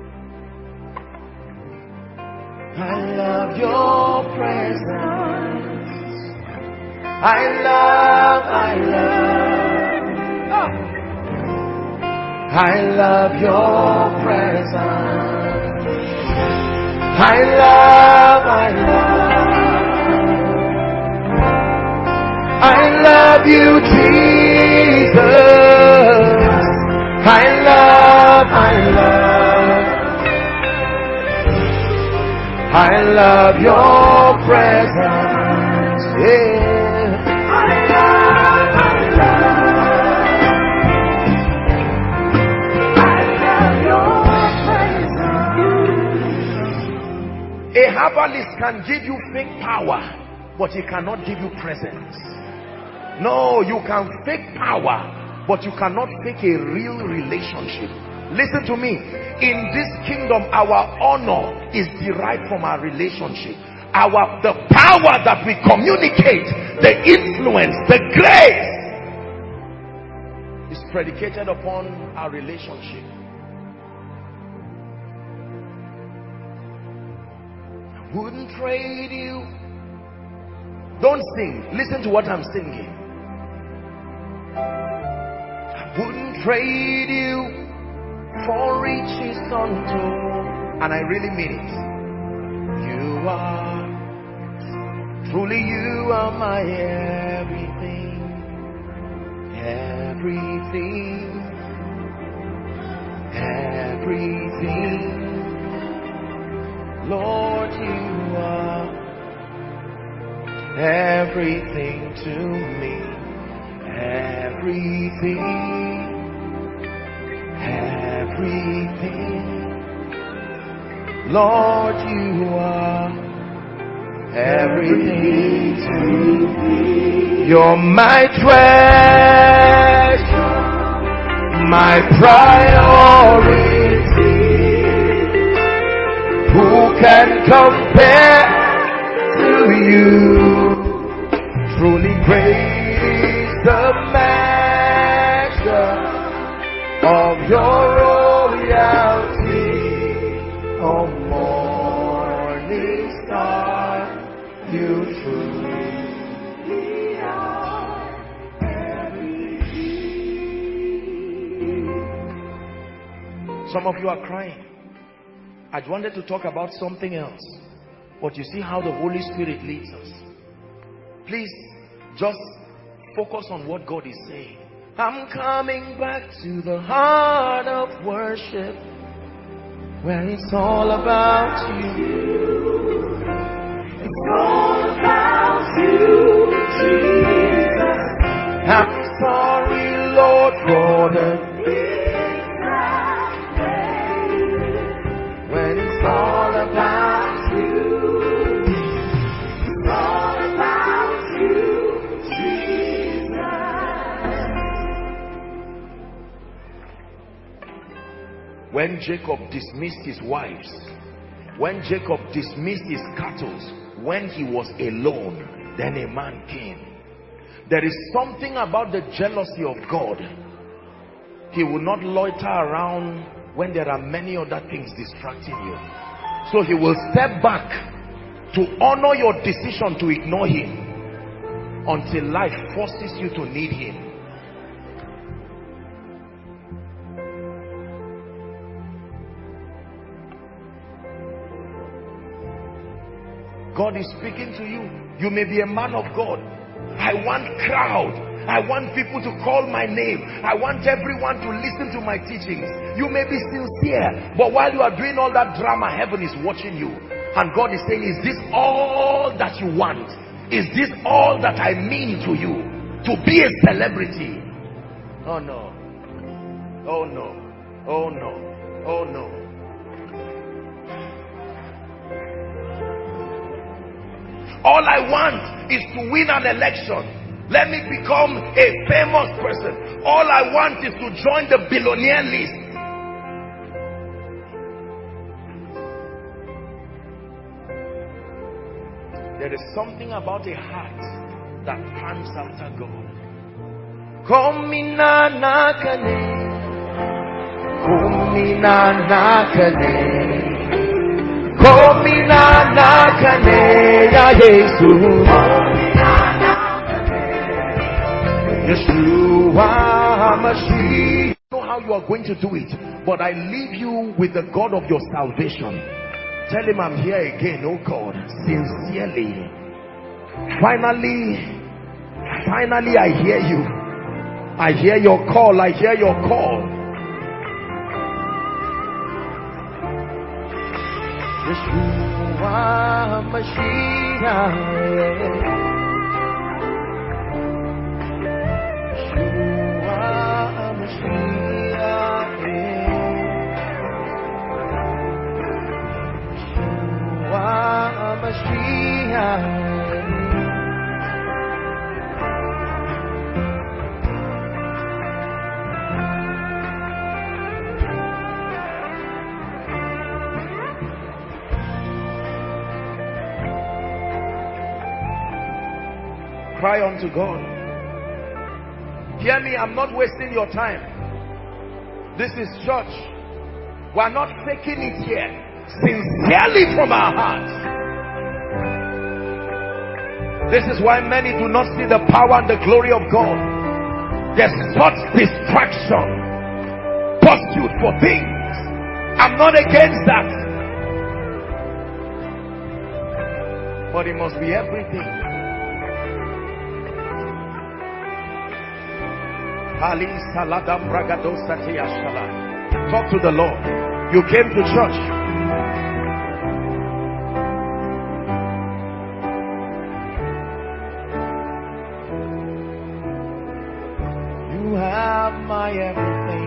I love your presence. I love, I love, oh. I love your presence. I love, I love, I love you, Jesus. I love, I love, I love your presence. Yeah. I love, I love, I love your presence. A herbalist can give you fake power, but he cannot give you presence. No, you can fake power, but you cannot fake a real relationship. Listen to me. In this kingdom, our honor is derived from our relationship. Our the power that we communicate, the influence, the grace is predicated upon our relationship. I wouldn't trade you. Don't sing. Listen to what I'm singing. Wouldn't trade you for riches untold. And I really mean it. You are, truly you are my everything. Everything. Everything. Lord, you are everything to me. Everything, everything, Lord, you are everything to me. You're my treasure, my priority. Who can compare to you? Truly great the measure of your royalty, O morning star, you truly are Some of you are crying. I wanted to talk about something else, but you see how the Holy Spirit leads us. Please just focus on what God is saying. I'm coming back to the heart of worship, where it's all about you. It's all about you, Jesus. I'm sorry, Lord, for the things I've made. When it's all about you, it's all about you, Jesus. When Jacob dismissed his wives, when Jacob dismissed his cattle, when he was alone, then a man came. There is something about the jealousy of God. He will not loiter around when there are many other things distracting you. So he will step back to honor your decision to ignore him until life forces you to need him. God is speaking to you. You may be a man of God. I want crowd. I want people to call my name. I want everyone to listen to my teachings. You may be sincere, but while you are doing all that drama, heaven is watching you. And God is saying, is this all that you want? Is this all that I mean to you? To be a celebrity? Oh no. Oh no. Oh no. Oh no. All I want is to win an election. Let me become a famous person. All I want is to join the billionaire list. There is something about a heart that pants after God. Komina nakane, komina nakane. Komina nakane ya Yesu, Yeshua Mashiach. I don't know how you are going to do it, but I leave you with the God of your salvation. Tell him, I'm here again, oh God, sincerely. Finally, finally I hear you. I hear your call. I hear your call. Yeshua Mashiach, Yeshua Mashiach, Yeshua Mashiach. Cry unto God. Hear me, I'm not wasting your time. This is church. We're not faking it here. Sincerely from our hearts. This is why many do not see the power and the glory of God. There's such distraction, pursuit for things. I'm not against that, but it must be everything. Talk to the Lord. You came to church. You have my everything.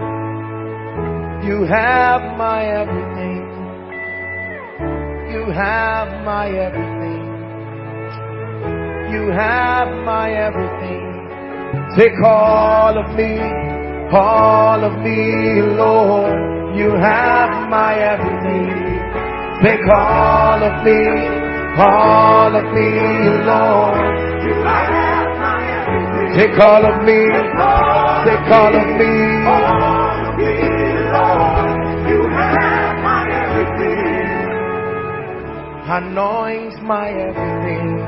You have my everything. You have my everything. You have my everything. Take all of me, all of me, Lord. You have my everything. Take all of me, all of me, Lord. You have my everything. Take all of me, take all of me, all of me, Lord. You have my everything. Anoint my everything.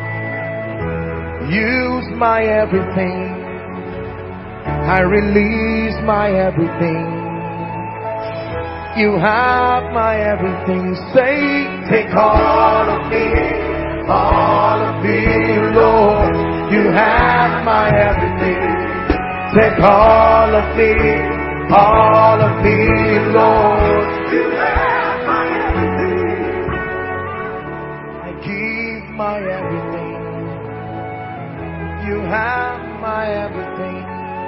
Use my everything. I release my everything. You have my everything. Say, take all of me, all of me, Lord. You have my everything. Take all of me, all of me, Lord. You have my everything. I give my everything. You have my everything.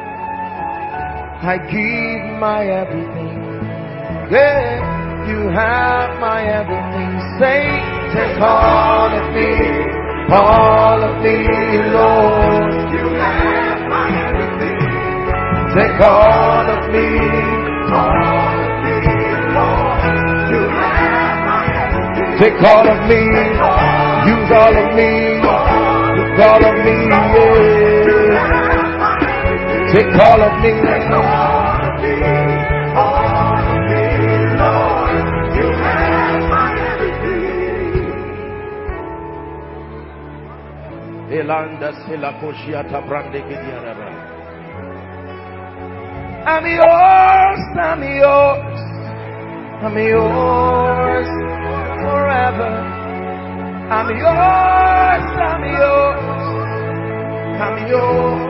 I give my everything. Yeah, you have my everything. Say, take all of me, all of me, Lord. You have my everything. Take all of me, all of me, Lord. You have my everything. Take all of me, use all of me, use all of me, yeah. Take all of me, take all of me, all of me, Lord. You have my everything. Elanda sila koshiata brande gidiaraba. I'm yours, I'm yours, I'm yours forever. I'm yours, I'm yours, I'm yours.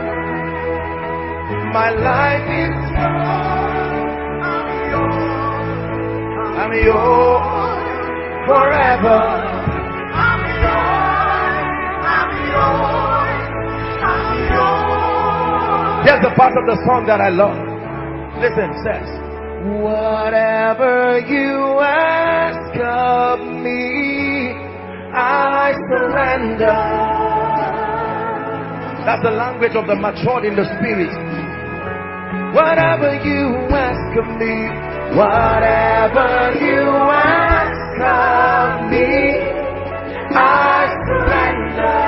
My life is yours, I'm yours, I'm yours forever. I'm yours, I'm yours, I'm yours. Here's the part of the song that I love. Listen, it says, whatever you ask of me, I surrender. That's the language of the matured in the spirit. Whatever you ask of me, whatever you ask of me, I surrender.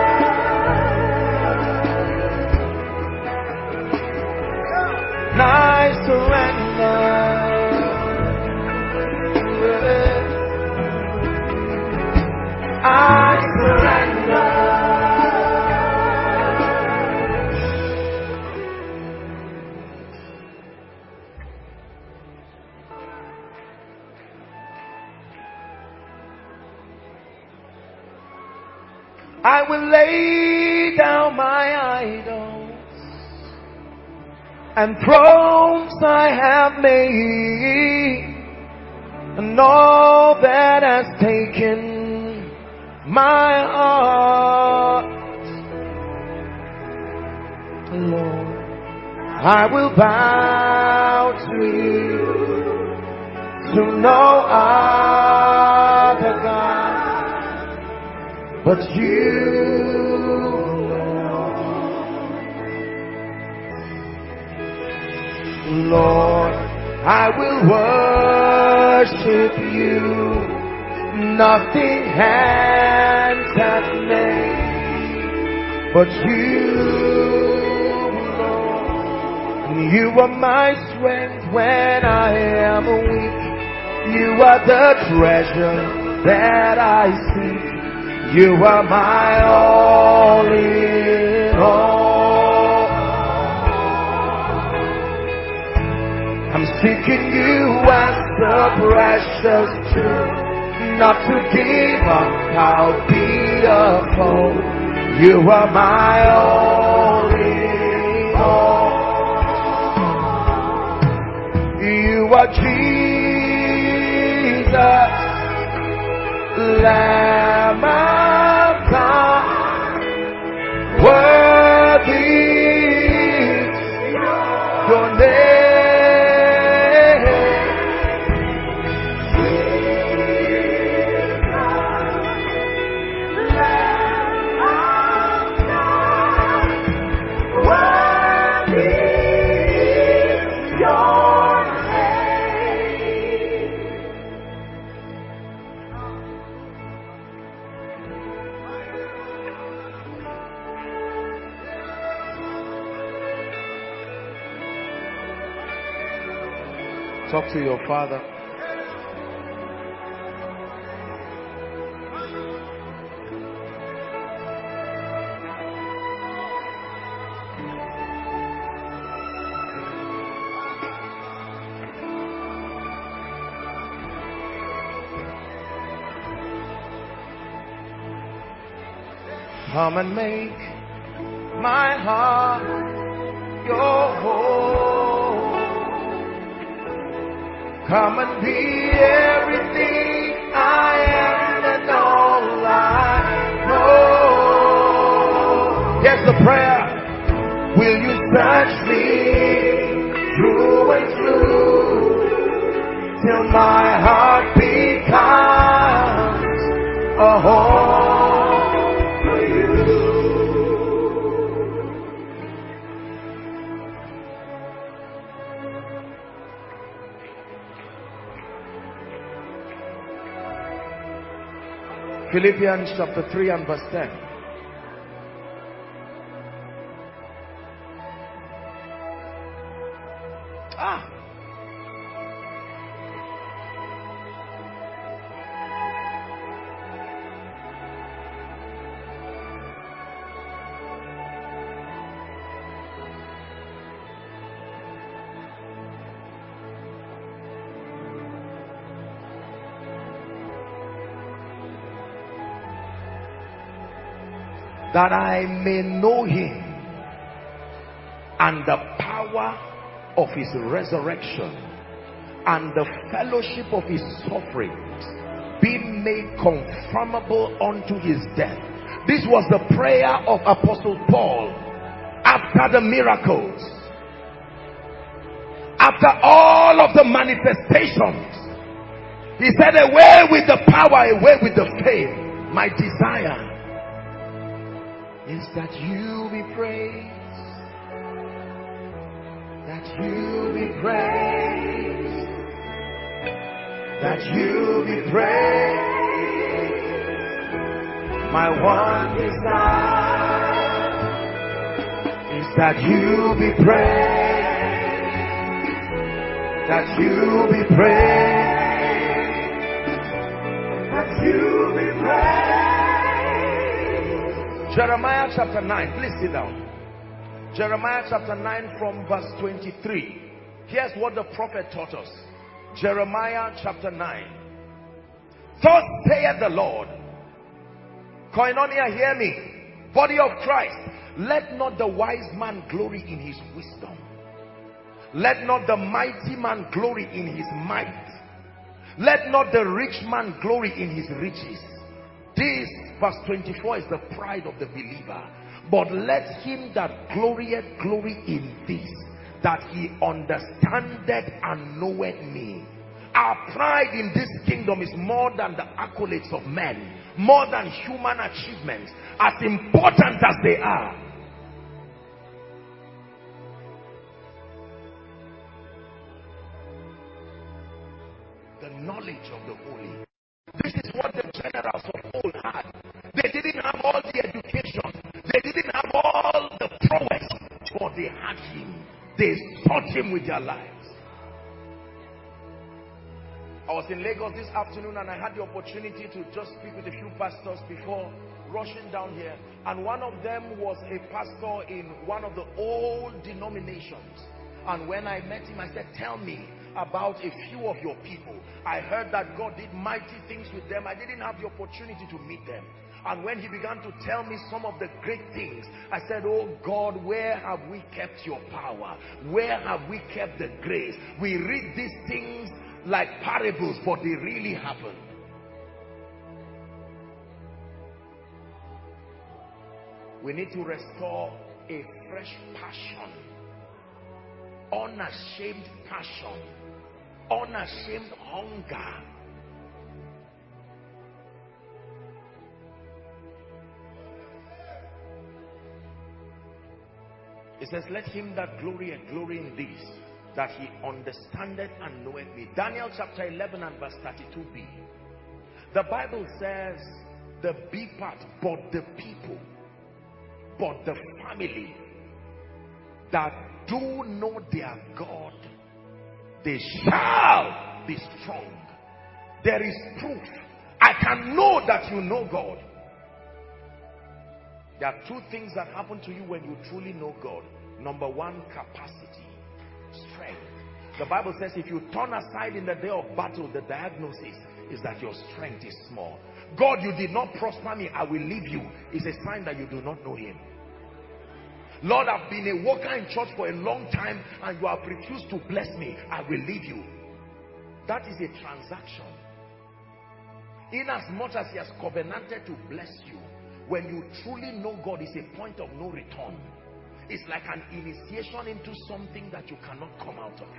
I surrender. I surrender. I will lay down my idols and thrones I have made, and all that has taken my heart. Lord, I will bow to you, to no other God but you, Lord. I will worship you. Nothing hands have made but you, Lord. You are my strength when I am weak. You are the treasure that I seek. You are my all in all. I'm seeking you as the precious truth, not to give up, I'll be a foe. You are my all in all. You are Jesus, Lamb of God, worthy is your name. Talk to your Father. Come and make my heart your home. Come and be everything I am and all I know. Here's the prayer. Will you touch me through and through till my heart becomes a home for you? Philippians chapter three and verse ten. Ah. That I may know him and the power of his resurrection and the fellowship of his sufferings, be made conformable unto his death. This was the prayer of Apostle Paul after the miracles, after all of the manifestations. He said, away with the power, away with the fame. My desire is that you be praised, that you be praised, that you be praised. My one desire is that you be praised, that you be praised, that you be praised. Jeremiah chapter nine, please sit down. Jeremiah chapter nine from verse twenty-three. Here's what the prophet taught us. Jeremiah chapter nine. Thus saith the Lord. Koinonia, hear me. Body of Christ, let not the wise man glory in his wisdom. Let not the mighty man glory in his might. Let not the rich man glory in his riches. This, verse twenty-four, is the pride of the believer. But let him that glorieth glory in this, that he understandeth and knoweth me. Our pride in this kingdom is more than the accolades of men, more than human achievements, as important as they are. The knowledge of the holy. This is what the generals of old had. They didn't have all the education. They didn't have all the prowess. But they had him. They sought him with their lives. I was in Lagos this afternoon and I had the opportunity to just speak with a few pastors before rushing down here. And one of them was a pastor in one of the old denominations. And when I met him, I said, tell me about a few of your people. I heard that God did mighty things with them. I didn't have the opportunity to meet them. And when he began to tell me some of the great things, I said, oh God, where have we kept your power? Where have we kept the grace? We read these things like parables, but they really happen. We need to restore a fresh passion, unashamed passion, unashamed hunger. It says, let him that glory and glory in this, that he understandeth and knoweth me. Daniel chapter eleven and verse thirty-two b. The Bible says, the B part, but the people, but the family that do know their God, they shall be strong. There is proof. I can know that you know God. There are two things that happen to you when you truly know God. Number one, capacity, strength. The Bible says if you turn aside in the day of battle, the diagnosis is that your strength is small. God, you did not prosper me, I will leave you, is a sign that you do not know him. Lord, I've been a worker in church for a long time and you have refused to bless me, I will leave you. That is a transaction. In as much as he has covenanted to bless you, when you truly know God, is a point of no return. It's like an initiation into something that you cannot come out of.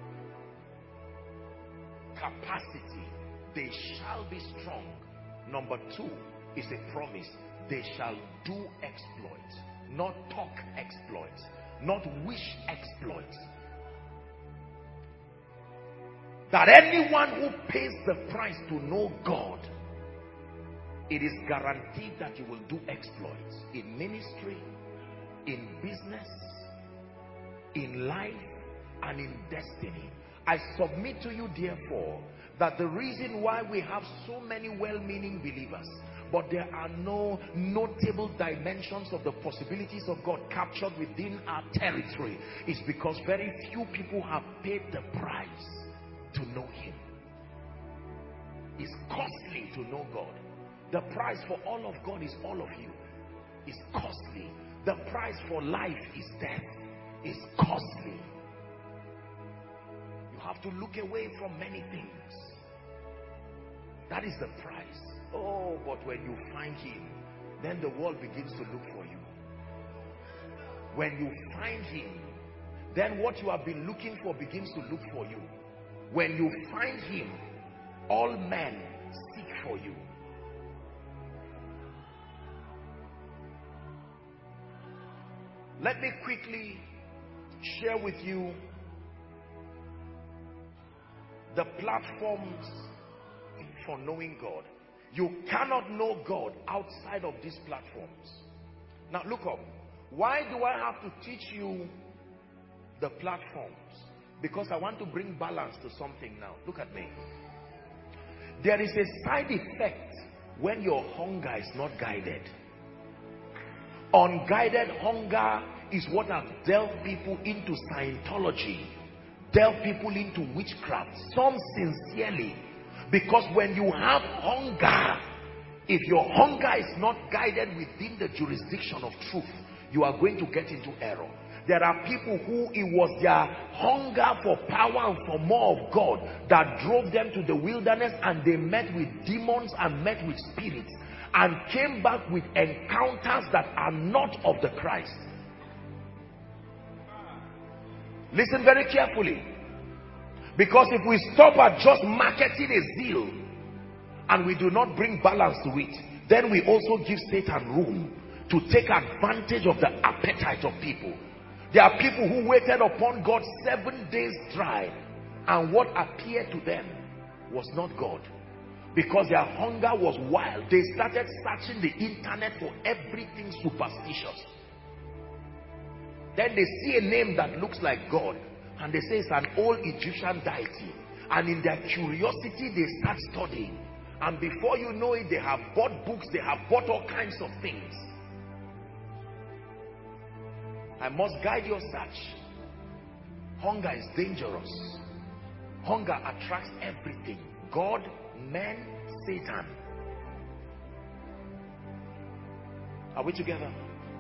Capacity. They shall be strong. Number two is a promise. They shall do exploits. Not talk exploits. Not wish exploits. That anyone who pays the price to know God, it is guaranteed that you will do exploits in ministry, in business, in life, and in destiny. I submit to you, therefore, that the reason why we have so many well-meaning believers, but there are no notable dimensions of the possibilities of God captured within our territory, is because very few people have paid the price to know him. It's costly to know God. The price for all of God is all of you. It's costly. The price for life is death. It's costly. You have to look away from many things. That is the price. Oh, but when you find him, then the world begins to look for you. When you find him, then what you have been looking for begins to look for you. When you find him, all men seek for you. Let me quickly share with you the platforms for knowing God. You cannot know God outside of these platforms. Now look up. Why do I have to teach you the platforms? Because I want to bring balance to something now. Look at me. There is a side effect when your hunger is not guided. Unguided hunger is what has dealt people into Scientology, dealt people into witchcraft, some sincerely. Because when you have hunger, if your hunger is not guided within the jurisdiction of truth, you are going to get into error. There are people who it was their hunger for power and for more of God that drove them to the wilderness, and they met with demons and met with spirits and came back with encounters that are not of the Christ. Listen very carefully. Because if we stop at just marketing a zeal and we do not bring balance to it, then we also give Satan room to take advantage of the appetite of people. There are people who waited upon God seven days dry, and what appeared to them was not God. Because their hunger was wild. They started searching the internet for everything superstitious. Then they see a name that looks like God, and they say it's an old Egyptian deity. And in their curiosity, they start studying. And before you know it, they have bought books, they have bought all kinds of things. I must guide your search. Hunger is dangerous. Hunger attracts everything. God, men, Satan. Are we together?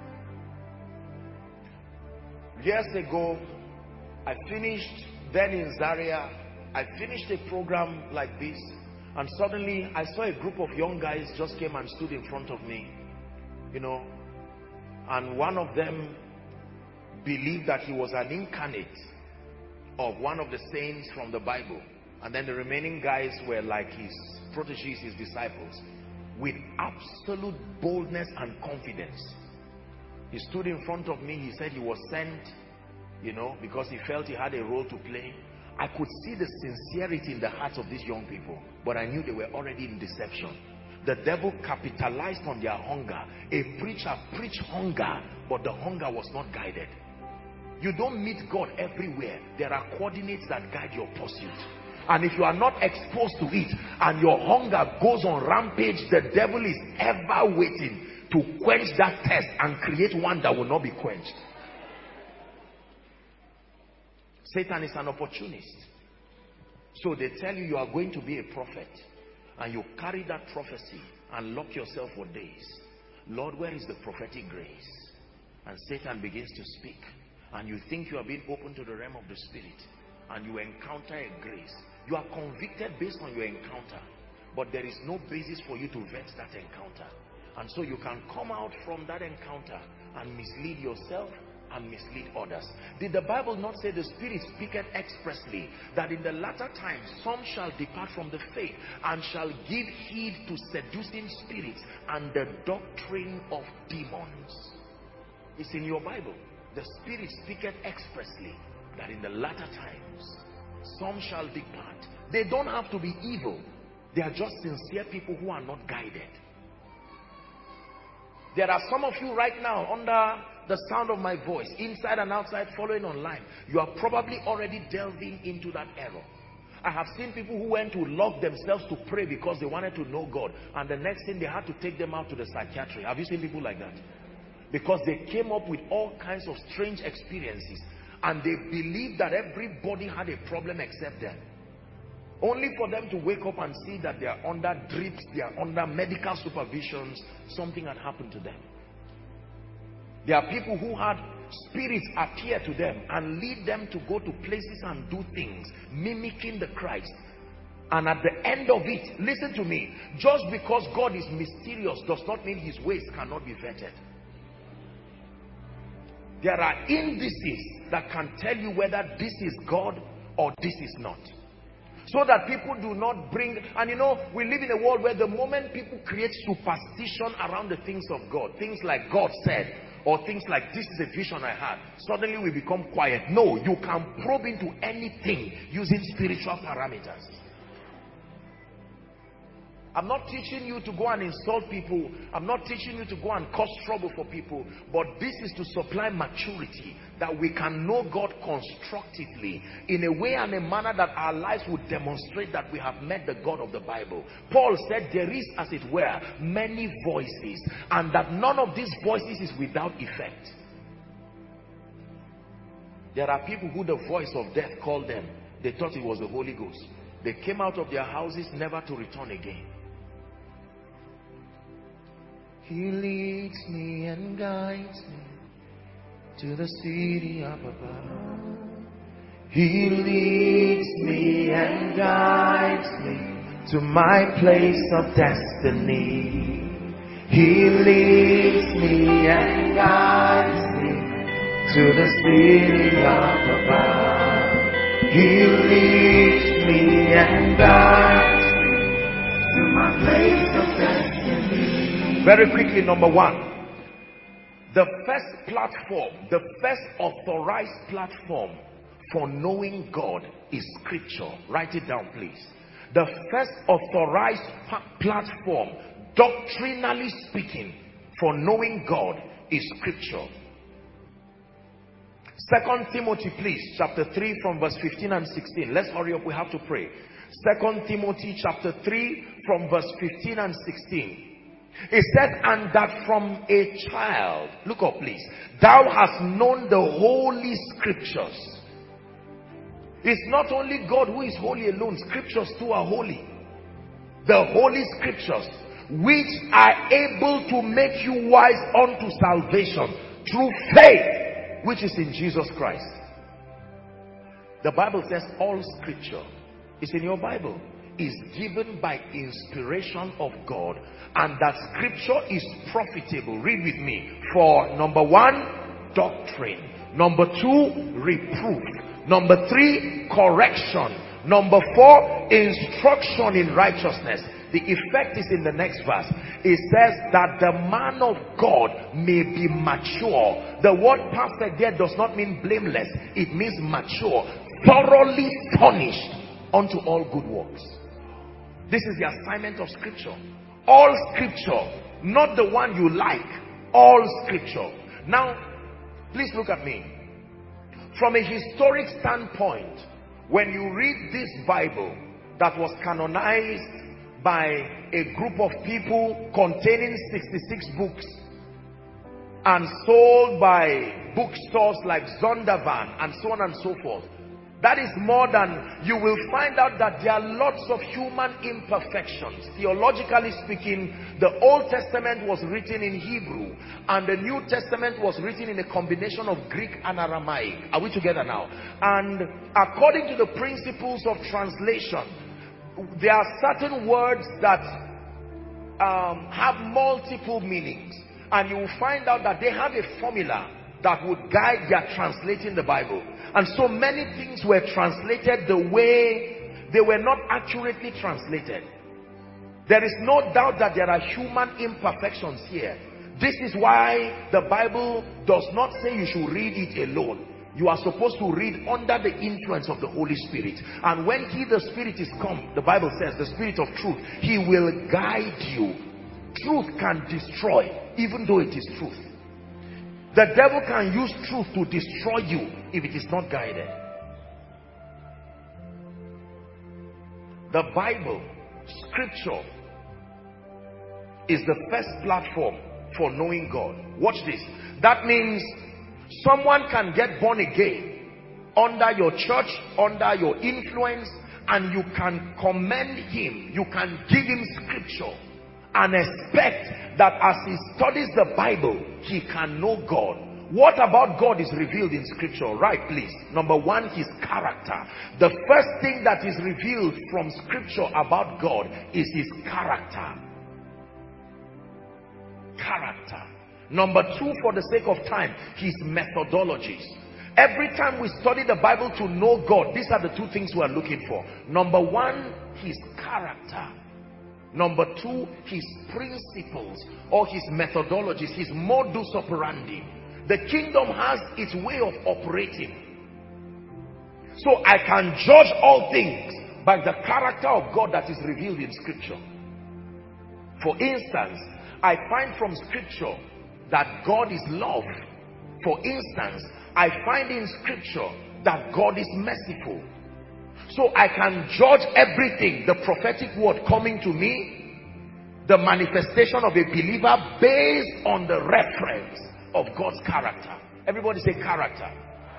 Years ago, I finished, then in Zaria, I finished a program like this, and suddenly I saw a group of young guys just came and stood in front of me, you know, and one of them believed that he was an incarnate of one of the saints from the Bible, and then the remaining guys were like his proteges, his disciples. With absolute boldness and confidence, he stood in front of me. He said he was sent, you know, because he felt he had a role to play. I could see the sincerity in the hearts of these young people, but I knew they were already in deception. The devil capitalized on their hunger. A preacher preached hunger, but the hunger was not guided. You don't meet God everywhere. There are coordinates that guide your pursuit. And if you are not exposed to it and your hunger goes on rampage, the devil is ever waiting to quench that thirst and create one that will not be quenched. Satan is an opportunist. So they tell you you are going to be a prophet. and you carry that prophecy and lock yourself for days. Lord, where is the prophetic grace? And Satan begins to speak, and you think you are being open to the realm of the spirit, and you encounter a grace. You are convicted based on your encounter, but there is no basis for you to vet that encounter. And so you can come out from that encounter and mislead yourself and mislead others. Did the Bible not say the Spirit speaketh expressly that in the latter times some shall depart from the faith and shall give heed to seducing spirits and the doctrine of demons? It's in your Bible. The Spirit speaketh expressly that in the latter times some shall depart. They don't have to be evil. They are just sincere people who are not guided. There are some of you right now under the sound of my voice, inside and outside, following online. You are probably already delving into that error. I have seen people who went to lock themselves to pray because they wanted to know God, and the next thing they had to take them out to the psychiatry. Have you seen people like that? Because they came up with all kinds of strange experiences, and they believed that everybody had a problem except them. Only for them to wake up and see that they are under drips, they are under medical supervisions, something had happened to them. There are people who had spirits appear to them and lead them to go to places and do things, mimicking the Christ. And at the end of it, listen to me, just because God is mysterious does not mean his ways cannot be vetted. There are indices that can tell you whether this is God or this is not. So that people do not bring, and you know, we live in a world where the moment people create superstition around the things of God, things like God said, or things like this is a vision I had, suddenly we become quiet. No, you can probe into anything using spiritual parameters. I'm not teaching you to go and insult people. I'm not teaching you to go and cause trouble for people. But this is to supply maturity, that we can know God constructively in a way and a manner that our lives would demonstrate that we have met the God of the Bible. Paul said there is, as it were, many voices, and that none of these voices is without effect. There are people who the voice of death called them. They thought it was the Holy Ghost. They came out of their houses never to return again. He leads me and guides me to the city up above. He leads me and guides me to my place of destiny. He leads me and guides me to the city up above. He leads me and guides me to my place of destiny. Very quickly, number one, the first platform, the first authorized platform for knowing God is Scripture. Write it down, please. The first authorized platform, doctrinally speaking, for knowing God is Scripture. Second Timothy, please, chapter three from verse fifteen and sixteen. Let's hurry up, we have to pray. Second Timothy chapter three from verse fifteen and sixteen. It said, and that from a child, look up please, thou hast known the holy scriptures. It's not only God who is holy alone, scriptures too are holy. The holy scriptures, which are able to make you wise unto salvation through faith, which is in Jesus Christ. The Bible says all scripture is in your Bible, is given by inspiration of God, and that scripture is profitable, read with me, for number one, doctrine, number two, reproof, number three, correction, number four, instruction in righteousness. The effect is in the next verse. It says that the man of God may be mature. The word perfect there does not mean blameless, it means mature, thoroughly furnished unto all good works. This is the assignment of scripture. All scripture, not the one you like, all scripture. Now, please look at me. From a historic standpoint, when you read this Bible that was canonized by a group of people containing sixty-six books and sold by bookstores like Zondervan and so on and so forth, That is more than, you will find out that there are lots of human imperfections. Theologically speaking, the Old Testament was written in Hebrew and the New Testament was written in a combination of Greek and Aramaic. Are we together now? And according to the principles of translation, there are certain words that um, have multiple meanings, and you will find out that they have a formula that would guide their translating the Bible. And so many things were translated the way they were not accurately translated. There is no doubt that there are human imperfections here. This is why the Bible does not say you should read it alone. You are supposed to read under the influence of the Holy Spirit. And when He, the Spirit, is come, the Bible says, the Spirit of truth, He will guide you. Truth can destroy, even though it is truth. The devil can use truth to destroy you if it is not guided. The Bible, Scripture, is the first platform for knowing God. Watch this. That means someone can get born again under your church, under your influence, and you can commend him. You can give him Scripture and expect that as he studies the Bible, he can know God. What about God is revealed in Scripture? Right, please. Number one, His character. The first thing that is revealed from Scripture about God is His character. Character. Number two, for the sake of time, His methodologies. Every time we study the Bible to know God, these are the two things we are looking for. Number one, His character. Number two, His principles or His methodologies, His modus operandi. The kingdom has its way of operating. So I can judge all things by the character of God that is revealed in Scripture. For instance, I find from Scripture that God is love. For instance, I find in Scripture that God is merciful. So I can judge everything, the prophetic word coming to me, the manifestation of a believer, based on the reference of God's character. Everybody say character.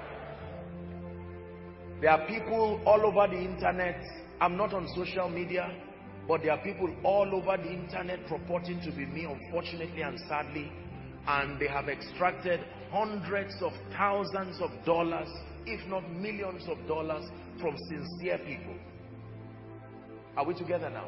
There are people all over the internet. I'm not on social media, but there are people all over the internet purporting to be me, unfortunately and sadly, and they have extracted hundreds of thousands of dollars, if not millions of dollars, from sincere people. Are we together now?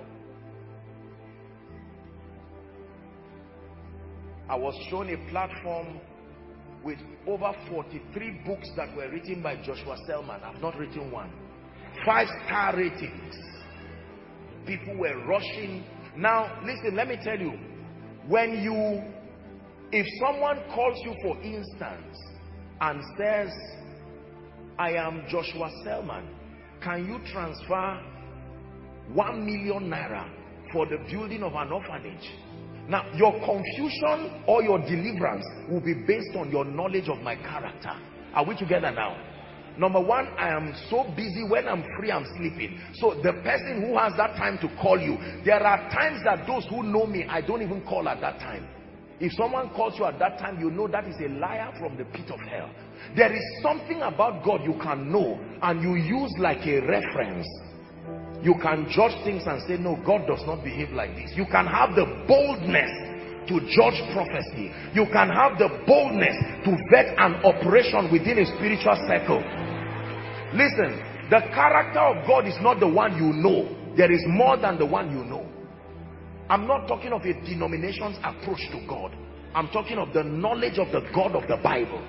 I was shown a platform with over forty-three books that were written by Joshua Selman. I've not written one. Five-star ratings. People were rushing. Now, listen, let me tell you, when you, if someone calls you, for instance, and says, I am Joshua Selman, can you transfer one million naira for the building of an orphanage? Now, your confusion or your deliverance will be based on your knowledge of my character. Are we together now? Number one, I am so busy. When I'm free, I'm sleeping. So the person who has that time to call you, there are times that those who know me, I don't even call at that time. If someone calls you at that time, you know that is a liar from the pit of hell. There is something about God you can know and you use like a reference. You can judge things and say, no, God does not behave like this. You can have the boldness to judge prophecy. You can have the boldness to vet an operation within a spiritual circle. Listen, the character of God is not the one you know. There is more than the one you know. I'm not talking of a denomination's approach to God. I'm talking of the knowledge of the God of the Bible.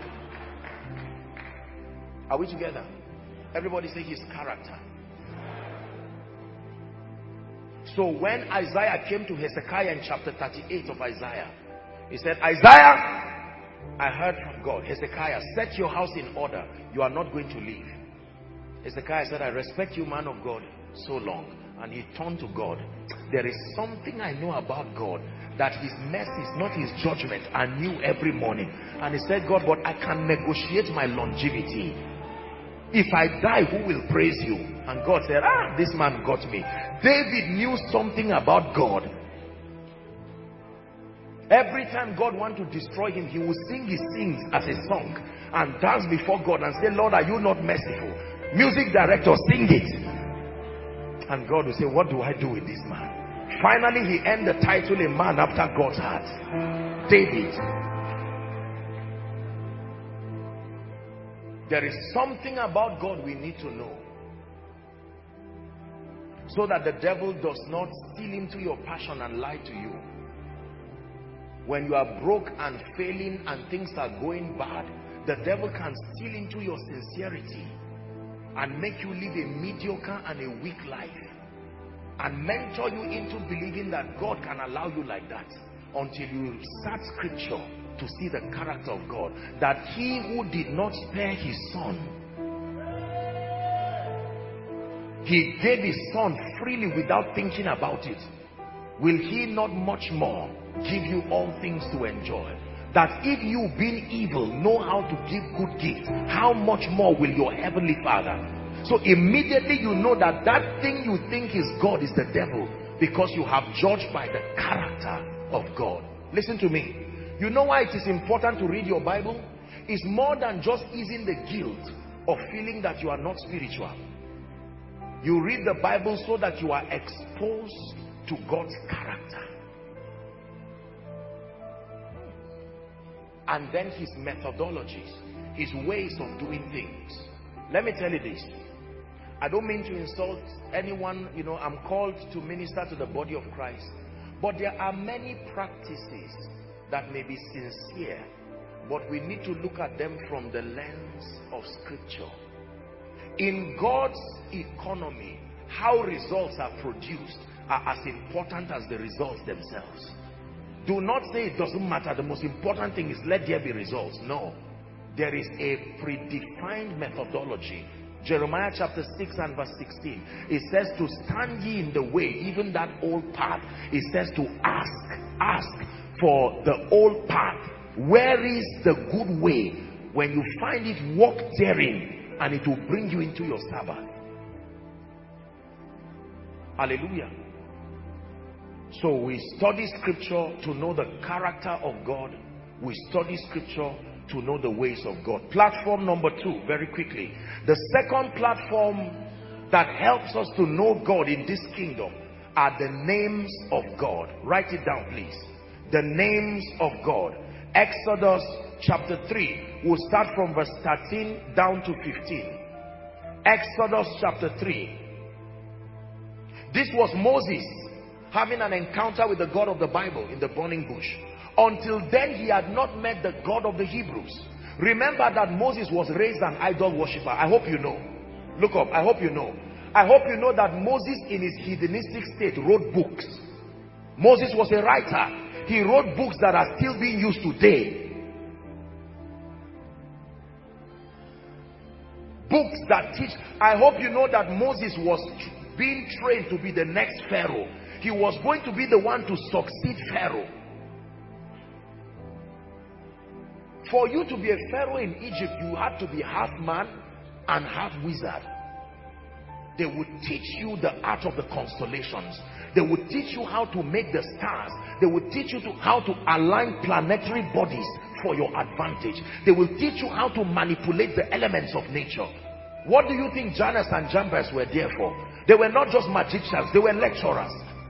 Are we together? Everybody say His character. So when Isaiah came to Hezekiah in chapter thirty-eight of Isaiah, he said, Isaiah, I heard from God. Hezekiah, set your house in order. You are not going to leave. Hezekiah said, I respect you, man of God, so long. And he turned to God. There is something I know about God, that His mercy is not His judgment, are new every morning. And he said, God, but I can negotiate my longevity. If I die, who will praise you? And God said, ah, this man got me. David knew something about God. Every time God wanted to destroy him, he would sing his sins as a song and dance before God and say, Lord, are you not merciful? Music director, sing it. And God will say, what do I do with this man? Finally, he earned the title a man after God's heart. David. There is something about God we need to know, so that the devil does not steal into your passion and lie to you. When you are broke and failing and things are going bad, the devil can steal into your sincerity and make you live a mediocre and a weak life, and mentor you into believing that God can allow you like that, until you start scripture to see the character of God, that he who did not spare his son, he gave his son freely without thinking about it, will he not much more give you all things to enjoy? That if you being evil know how to give good gifts, how much more will your heavenly Father? So immediately you know that that thing you think is God is the devil, because you have judged by the character of God. Listen to me. You know why it is important to read your Bible? It's more than just easing the guilt of feeling that you are not spiritual. You read the Bible so that you are exposed to God's character, and then his methodologies, his ways of doing things. Let me tell you this. I don't mean to insult anyone. You know, I'm called to minister to the body of Christ. But there are many practices that may be sincere, but we need to look at them from the lens of scripture. In God's economy, how results are produced are as important as the results themselves. Do not say it doesn't matter. The most important thing is let there be results. No. There is a predefined methodology. Jeremiah chapter six and verse sixteen. It says to stand ye in the way, even that old path. It says to ask. Ask for the old path. Where is the good way? When you find it, walk therein, and it will bring you into your Sabbath. Hallelujah. So we study scripture to know the character of God. We study scripture to know the ways of God. Platform number two, very quickly. The second platform that helps us to know God in this kingdom are the names of God. Write it down, please. The names of God. Exodus chapter three. We'll start from verse thirteen down to fifteen. Exodus chapter three. This was Moses having an encounter with the God of the Bible in the burning bush. Until then, he had not met the God of the Hebrews. Remember that Moses was raised an idol worshiper. I hope you know. Look up. I hope you know. I hope you know that Moses in his hedonistic state wrote books. Moses was a writer. He wrote books that are still being used today. Books that teach. I hope you know that Moses was being trained to be the next Pharaoh. He was going to be the one to succeed Pharaoh. For you to be a Pharaoh in Egypt, you had to be half man and half wizard. They would teach you the art of the constellations. They would teach you how to make the stars. They would teach you to how to align planetary bodies for your advantage. They will teach you how to manipulate the elements of nature. What do you think Jannes and Jambres were there for? They were not just magicians, they were lecturers.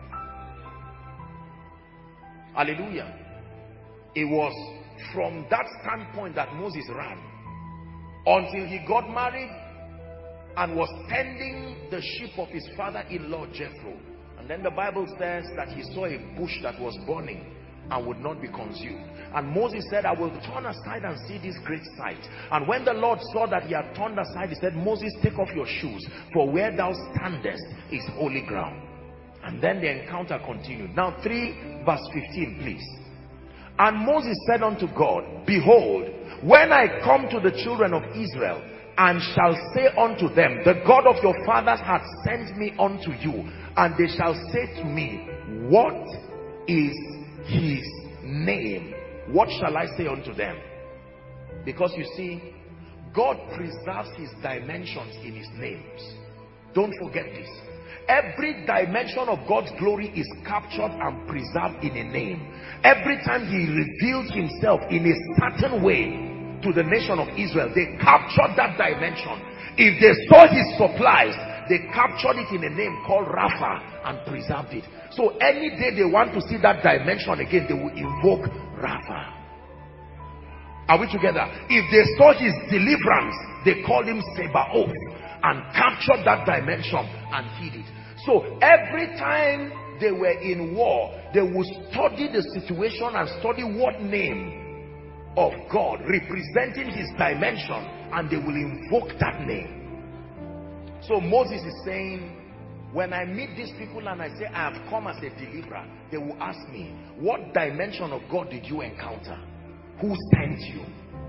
Hallelujah. It was from that standpoint that Moses ran, until he got married and was tending the sheep of his father-in-law Jethro. And then the Bible says that he saw a bush that was burning and would not be consumed. And Moses said, I will turn aside and see this great sight. And when the Lord saw that he had turned aside, he said, Moses, take off your shoes, for where thou standest is holy ground. And then the encounter continued. Now three verse fifteen, please. And Moses said unto God, behold, when I come to the children of Israel, and shall say unto them, the God of your fathers hath sent me unto you, and they shall say to me, what is his name? What shall I say unto them? Because you see, God preserves his dimensions in his names. Don't forget this. Every dimension of God's glory is captured and preserved in a name. Every time he reveals himself in a certain way to the nation of Israel, they captured that dimension. If they saw his supplies, they captured it in a name called Rapha and preserved it. So any day they want to see that dimension again, they will invoke Rapha. Are we together? If they saw his deliverance, they called him Sebaoth and captured that dimension and hid it. So every time they were in war, they would study the situation and study what name of God representing his dimension, and they will invoke that name. So Moses is saying, when I meet these people and I say I have come as a deliverer, they will ask me, what dimension of God did you encounter? Who sent you?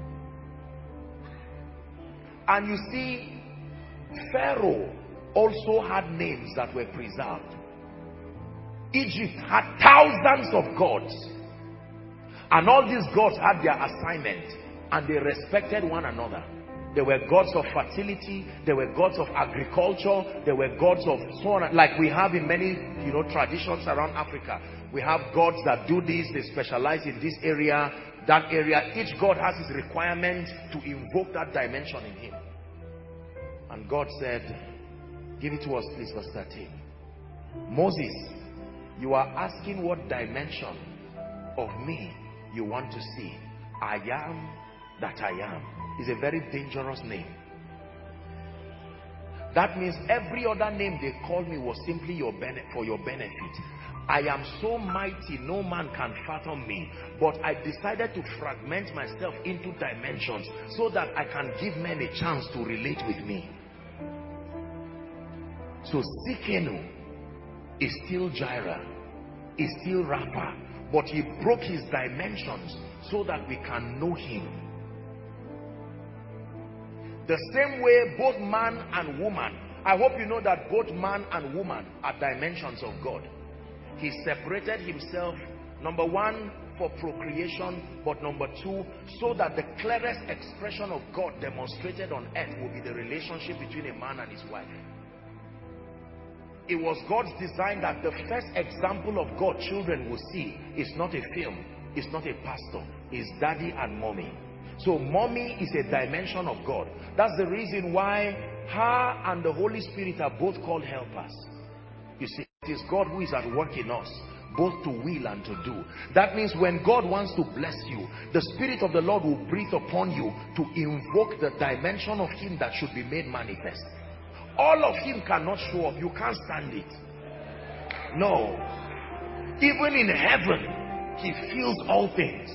And you see, Pharaoh also had names that were preserved. Egypt had thousands of gods, and all these gods had their assignment, and they respected one another. There were gods of fertility, there were gods of agriculture, there were gods of so on, like we have in many, you know, traditions around Africa. We have gods that do this, they specialize in this area, that area. Each god has his requirement to invoke that dimension in him. And God said, give it to us please, verse thirteen. Moses, you are asking what dimension of me you want to see. I am that I am is a very dangerous name. That means every other name they called me was simply your benefit, for your benefit. I am so mighty, no man can fathom me. But I decided to fragment myself into dimensions so that I can give men a chance to relate with me. So Tsidkenu is still Jireh, is still Rapha, but he broke his dimensions so that we can know him. The same way both man and woman, I hope you know that both man and woman are dimensions of God. He separated himself, number one, for procreation, but number two, so that the clearest expression of God demonstrated on earth will be the relationship between a man and his wife. It was God's design that the first example of God children will see is not a film, it's not a pastor, it's daddy and mommy. So mommy is a dimension of God. That's the reason why her and the Holy Spirit are both called helpers. You see, it is God who is at work in us, both to will and to do. That means when God wants to bless you, the Spirit of the Lord will breathe upon you to invoke the dimension of him that should be made manifest. All of him cannot show up. You can't stand it. No. Even in heaven, he feels all things.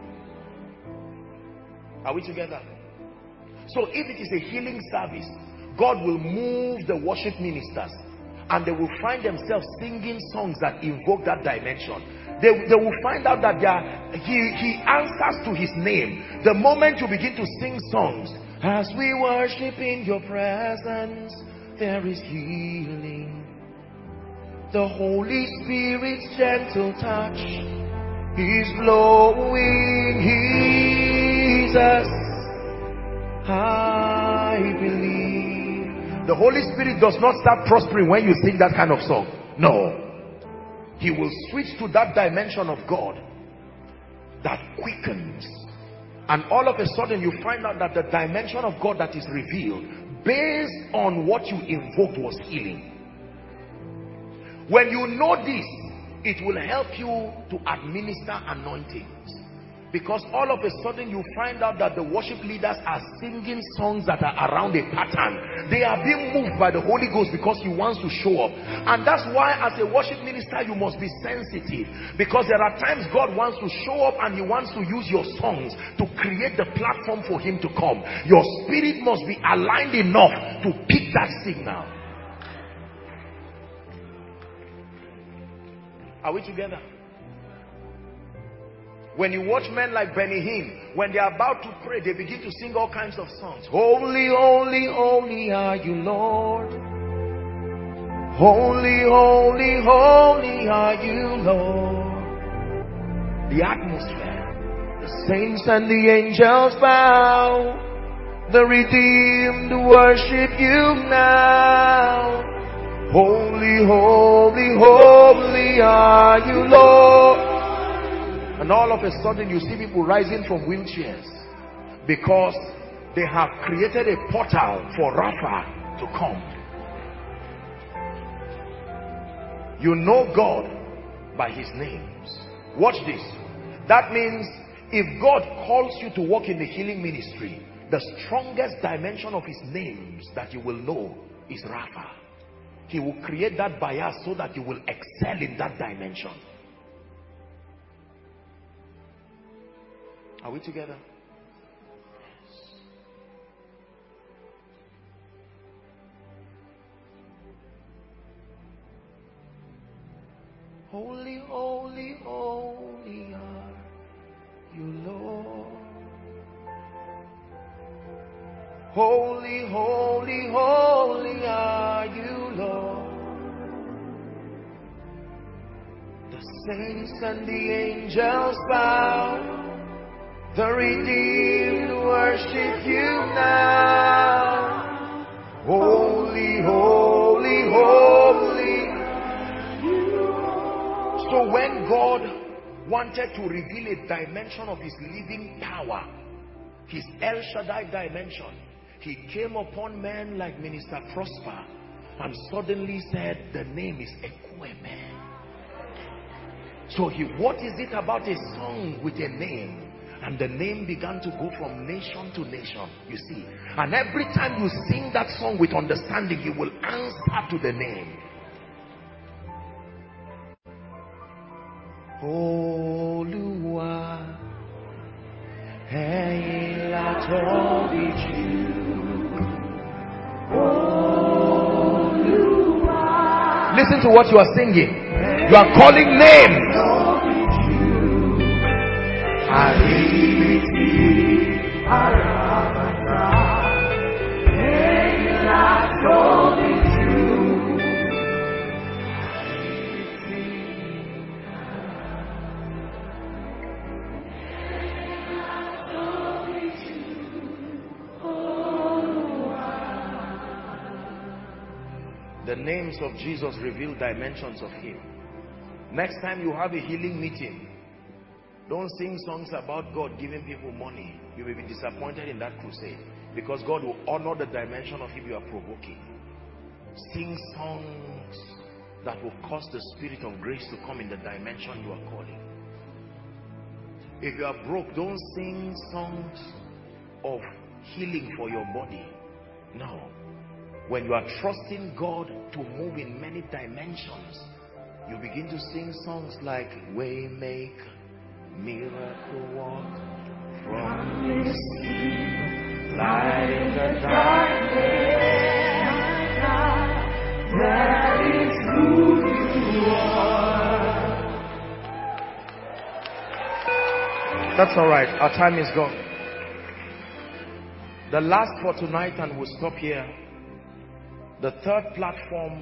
Are we together? So if it is a healing service, God will move the worship ministers and they will find themselves singing songs that invoke that dimension. They, they will find out that they are, he, he answers to his name. The moment you begin to sing songs, as we worship in your presence, there is healing. The Holy Spirit's gentle touch is blowing. Jesus, I believe. The Holy Spirit does not start prospering when you sing that kind of song. No. He will switch to that dimension of God that quickens. And all of a sudden you find out that the dimension of God that is revealed based on what you invoked was healing. When you know this, it will help you to administer anointings. Because all of a sudden you find out that the worship leaders are singing songs that are around a pattern. They are being moved by the Holy Ghost because he wants to show up. And that's why as a worship minister you must be sensitive. Because there are times God wants to show up and he wants to use your songs to create the platform for him to come. Your spirit must be aligned enough to pick that signal. Are we together? When you watch men like Benny Hinn, when they are about to pray, they begin to sing all kinds of songs. Holy, holy, holy are you, Lord. Holy, holy, holy are you, Lord. The atmosphere, the saints and the angels bow. The redeemed worship you now. Holy, holy, holy are you, Lord. And all of a sudden you see people rising from wheelchairs because They have created a portal for Rapha to come. You know God by his names. Watch this. That means if God calls you to work in the healing ministry, the strongest dimension of his names that you will know is Rapha. He will create that bias so that you will excel in that dimension. Are we together? Holy, holy, holy are you, Lord. Holy, holy, holy are you, Lord. The saints and the angels bow. The redeemed worship you now. Holy, holy, holy. So when God wanted to reveal a dimension of his living power, his El Shaddai dimension, he came upon men like Minister Prosper and suddenly said, the name is Ekweme. So he, what is it about a song with a name? And the name began to go from nation to nation, you see. And every time you sing that song with understanding, you will answer to the name. Olúwa, ẹ̀yin la tóbi jù. Olúwa. Listen to what you are singing. You are calling names. The names of Jesus reveal dimensions of him. Next time you have a healing meeting, don't sing songs about God giving people money. You may be disappointed in that crusade, because God will honor the dimension of him you are provoking. Sing songs that will cause the spirit of grace to come in the dimension you are calling. If you are broke, don't sing songs of healing for your body. No. When you are trusting God to move in many dimensions, you begin to sing songs like Waymaker, Miracle Walk, Promise, Light in the Darkness, that is who you are. That's all right. Our time is gone. The last for tonight, and we'll stop here. The third platform,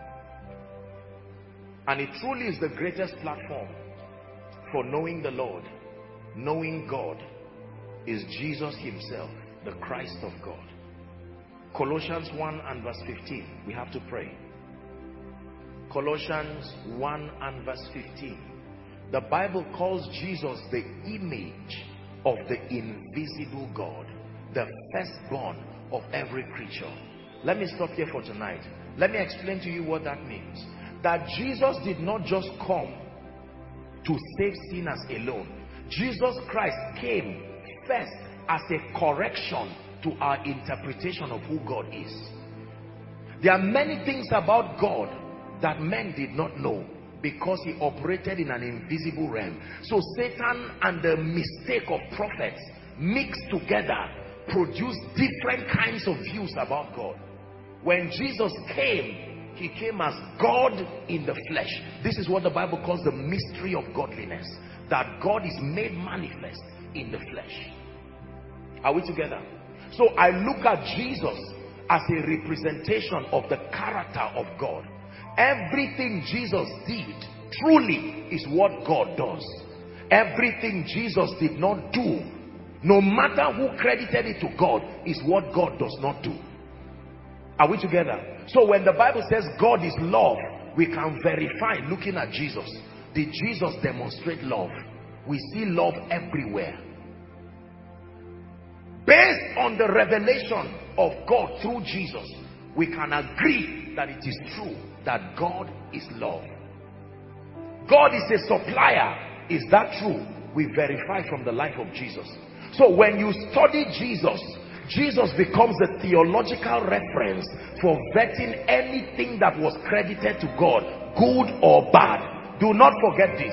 and it truly is the greatest platform for knowing the Lord, knowing God, is Jesus himself, the Christ of God. Colossians one and verse fifteen. We have to pray. Colossians one and verse fifteen. The Bible calls Jesus the image of the invisible God, the firstborn of every creature. Let me stop here for tonight. Let me explain to you what that means. That Jesus did not just come to save sinners alone. Jesus Christ came first as a correction to our interpretation of who God is. There are many things about God that men did not know, because he operated in an invisible realm. So Satan and the mistake of prophets mixed together produced different kinds of views about God. When Jesus came, he came as God in the flesh. This is what the Bible calls the mystery of godliness, that God is made manifest in the flesh. Are we together? So I look at Jesus as a representation of the character of God. Everything Jesus did truly is what God does. Everything Jesus did not do, no matter who credited it to God, is what God does not do. Are we together? So when the Bible says God is love, we can verify looking at Jesus. Did Jesus demonstrate love? We see love everywhere. based on the revelation of God through Jesus, we can agree that it is true that God is love. God is a supplier. Is that true? We verify from the life of Jesus. So when you study Jesus, Jesus becomes a theological reference for vetting anything that was credited to God, good or bad. Do not forget this.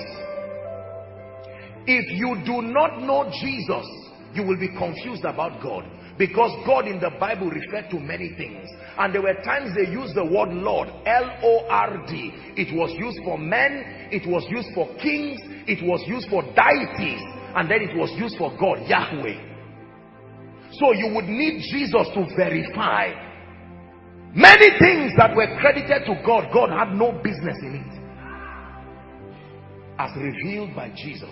If you do not know Jesus, you will be confused about God, because God in the Bible referred to many things, and there were times they used the word Lord, L O R D. It was used for men, it was used for kings, it was used for deities, and then it was used for God, Yahweh. So you would need Jesus to verify. Many things that were credited to God, God had no business in it, as revealed by Jesus.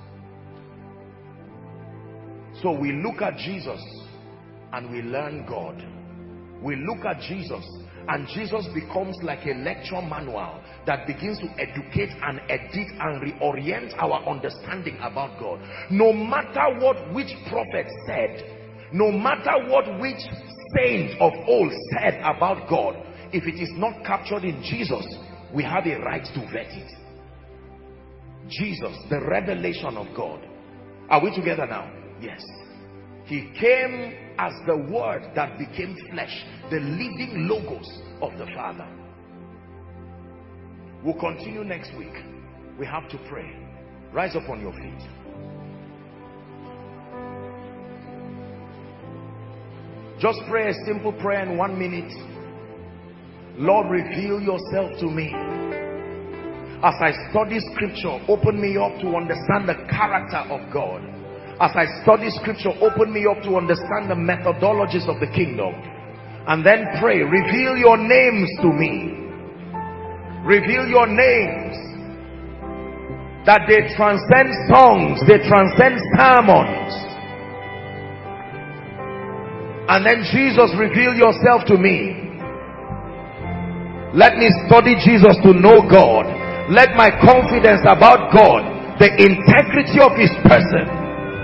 So we look at Jesus and we learn God. We look at Jesus and Jesus becomes like a lecture manual that begins to educate and edit and reorient our understanding about God. No matter what which prophet said, no matter what which saint of old said about God, if it is not captured in Jesus, we have a right to vet it. Jesus, the revelation of God. Are we together now? Yes. He came as the word that became flesh, the living logos of the Father. We'll continue next week. We have to pray. Rise up on your feet. Just pray a simple prayer in one minute. Lord, reveal yourself to me. As I study scripture, open me up to understand the character of God. As I study scripture, open me up to understand the methodologies of the kingdom. And then pray, reveal your names to me. Reveal your names, that they transcend songs, they transcend sermons. And then Jesus, reveal yourself to me. Let me study Jesus to know God. Let my confidence about God, the integrity of his person.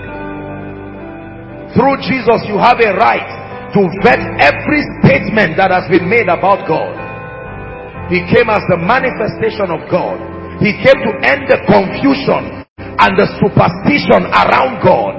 Through Jesus, you have a right to vet every statement that has been made about God. He came as the manifestation of God. He came to end the confusion and the superstition around God.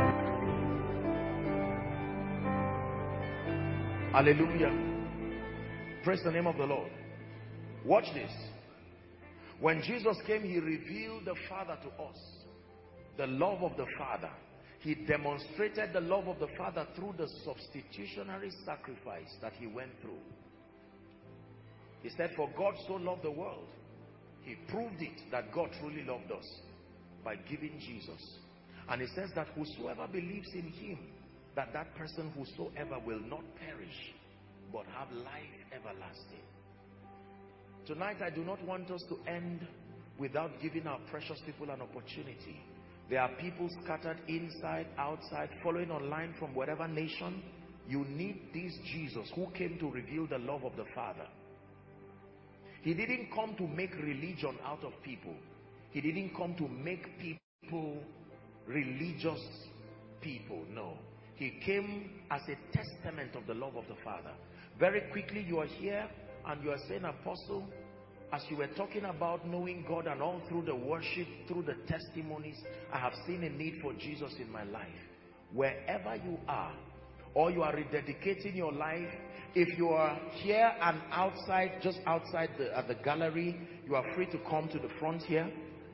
Hallelujah. Praise the name of the Lord. Watch this. When Jesus came, he revealed the Father to us, the love of the Father. He demonstrated the love of the Father through the substitutionary sacrifice that he went through. He said, for God so loved the world. He proved it that God truly loved us by giving Jesus. And he says that whosoever believes in him, that that person whosoever will not perish, but have life everlasting. Tonight I do not want us to end without giving our precious people an opportunity. There are people scattered inside, outside, following online from whatever nation. You need this Jesus who came to reveal the love of the Father. He didn't come to make religion out of people. He didn't come to make people religious people. No. He came as a testament of the love of the Father. Very quickly, you are here and you are saying, Apostle, as you were talking about knowing God and all through the worship, through the testimonies, I have seen a need for Jesus in my life. Wherever you are, or you are rededicating your life, if you are here and outside, just outside the, at the gallery, you are free to come to the front here.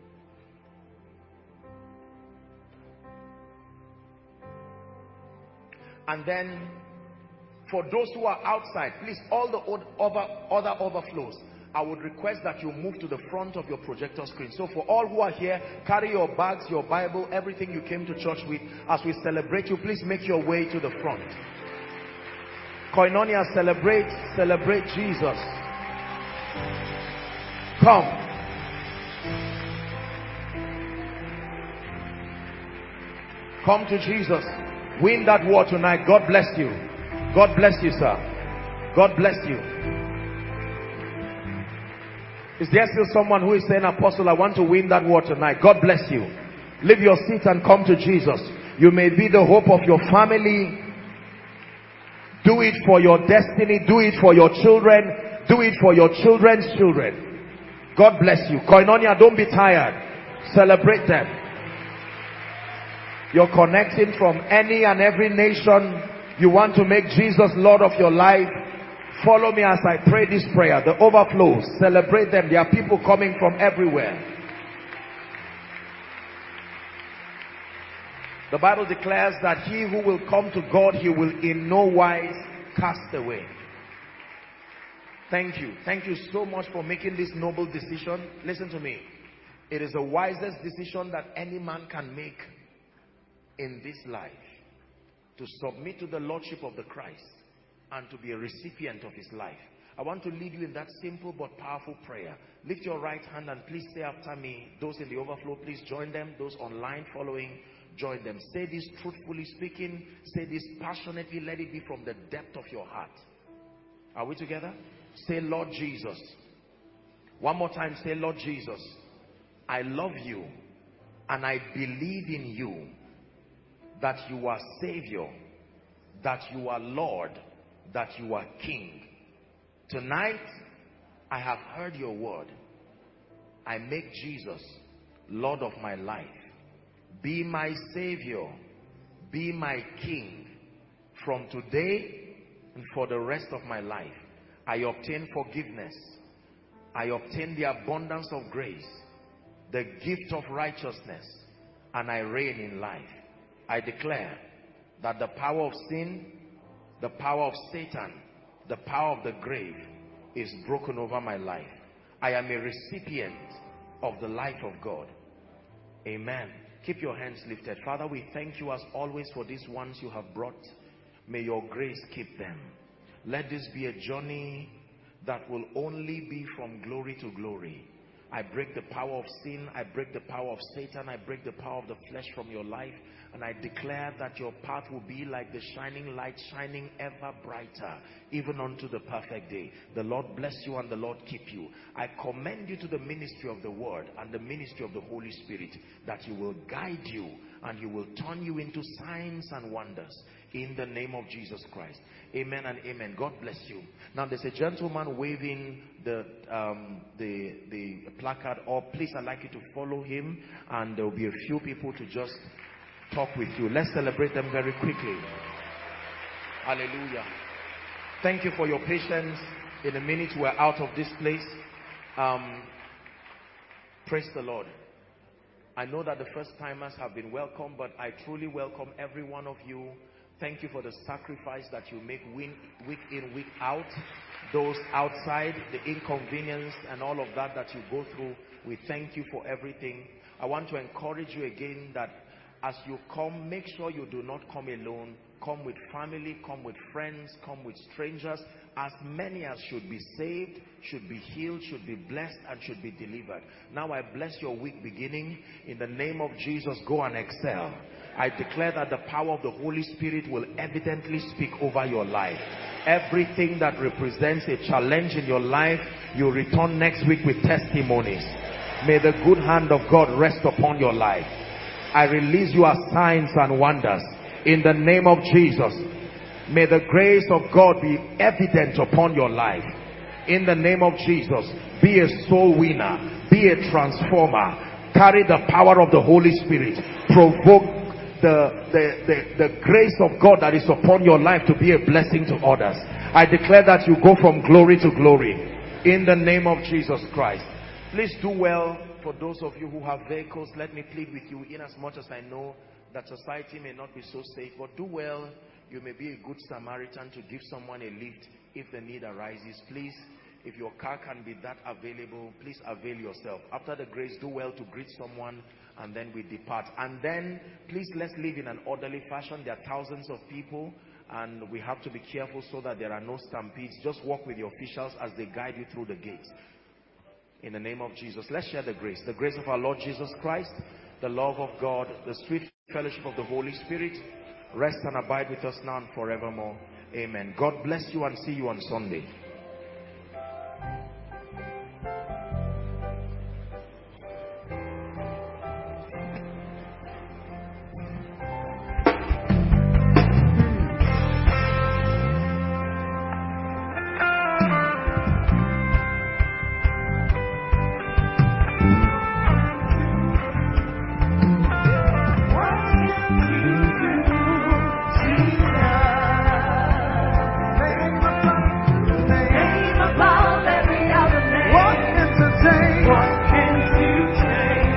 And then, for those who are outside, please, all the other, other overflows, I would request that you move to the front of your projector screen. So for all who are here, carry your bags, your Bible, everything you came to church with. As we celebrate you, please make your way to the front. Koinonia, celebrate, celebrate Jesus. Come. Come to Jesus. Win that war tonight. God bless you. God bless you, sir. God bless you. Is there still someone who is saying, Apostle, I want to win that war tonight? God bless you. Leave your seat and come to Jesus. You may be the hope of your family. Do it for your destiny. Do it for your children. Do it for your children's children. God bless you. Koinonia, don't be tired. Celebrate them. You're connecting from any and every nation. You want to make Jesus Lord of your life. Follow me as I pray this prayer. The overflows. Celebrate them. There are people coming from everywhere. The Bible declares that he who will come to God, he will in no wise cast away. Thank you. Thank you so much for making this noble decision. Listen to me. It is the wisest decision that any man can make in this life. To submit to the Lordship of the Christ and to be a recipient of his life. I want to lead you in that simple but powerful prayer. Lift your right hand and please say after me. Those in the overflow, please join them. Those online following, join them. Say this truthfully speaking. Say this passionately. Let it be from the depth of your heart. Are we together? Say, Lord Jesus. One more time. Say, Lord Jesus, I love you and I believe in you, that you are Savior, that you are Lord, that you are King. Tonight, I have heard your word. I make Jesus Lord of my life. Be my Savior. Be my King. From today and for the rest of my life, I obtain forgiveness. I obtain the abundance of grace, the gift of righteousness, and I reign in life. I declare that the power of sin, the power of Satan, the power of the grave is broken over my life. I am a recipient of the life of God. Amen. Keep your hands lifted. Father, we thank you as always for these ones you have brought. May your grace keep them. Let this be a journey that will only be from glory to glory. I break the power of sin. I break the power of Satan. I break the power of the flesh from your life. And I declare that your path will be like the shining light, shining ever brighter, even unto the perfect day. The Lord bless you and the Lord keep you. I commend you to the ministry of the word and the ministry of the Holy Spirit, that He will guide you and He will turn you into signs and wonders in the name of Jesus Christ. Amen and amen. God bless you. Now there's a gentleman waving the um, the the placard up. Please, I'd like you to follow him, and there will be a few people to just talk with you. Let's celebrate them very quickly. Hallelujah. Thank you for your patience. In a minute we're out of this place. Um, praise the Lord. I know that the first timers have been welcome, but I truly welcome every one of you. Thank you for the sacrifice that you make week in, week out. Those outside, the inconvenience and all of that that you go through, we thank you for everything. I want to encourage you again that as you come, make sure you do not come alone. Come with family, come with friends, come with strangers. As many as should be saved, should be healed, should be blessed, and should be delivered. Now I bless your week beginning. In the name of Jesus, go and excel. I declare that the power of the Holy Spirit will evidently speak over your life. Everything that represents a challenge in your life, you return next week with testimonies. May the good hand of God rest upon your life. I release you as signs and wonders in the name of Jesus. May the grace of God be evident upon your life in the name of Jesus. Be a soul winner, be a transformer, carry the power of the Holy Spirit, provoke the, the, the, the grace of God that is upon your life to be a blessing to others. I declare that you go from glory to glory in the name of Jesus Christ. Please do well. For those of you who have vehicles, let me plead with you, in as much as I know that society may not be so safe, but do well. You may be a good Samaritan to give someone a lift if the need arises. Please, if your car can be that available, please avail yourself. After the grace, do well to greet someone, and then we depart. And then, please, let's live in an orderly fashion. There are thousands of people, and we have to be careful so that there are no stampedes. Just walk with your officials as they guide you through the gates. In the name of Jesus, let's share the grace. The grace of our Lord Jesus Christ, the love of God, the sweet fellowship of the Holy Spirit, rest and abide with us now and forevermore. Amen. God bless you and see you on Sunday.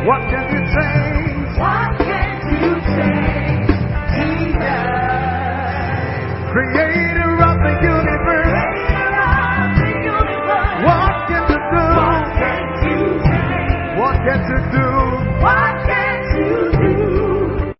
What can you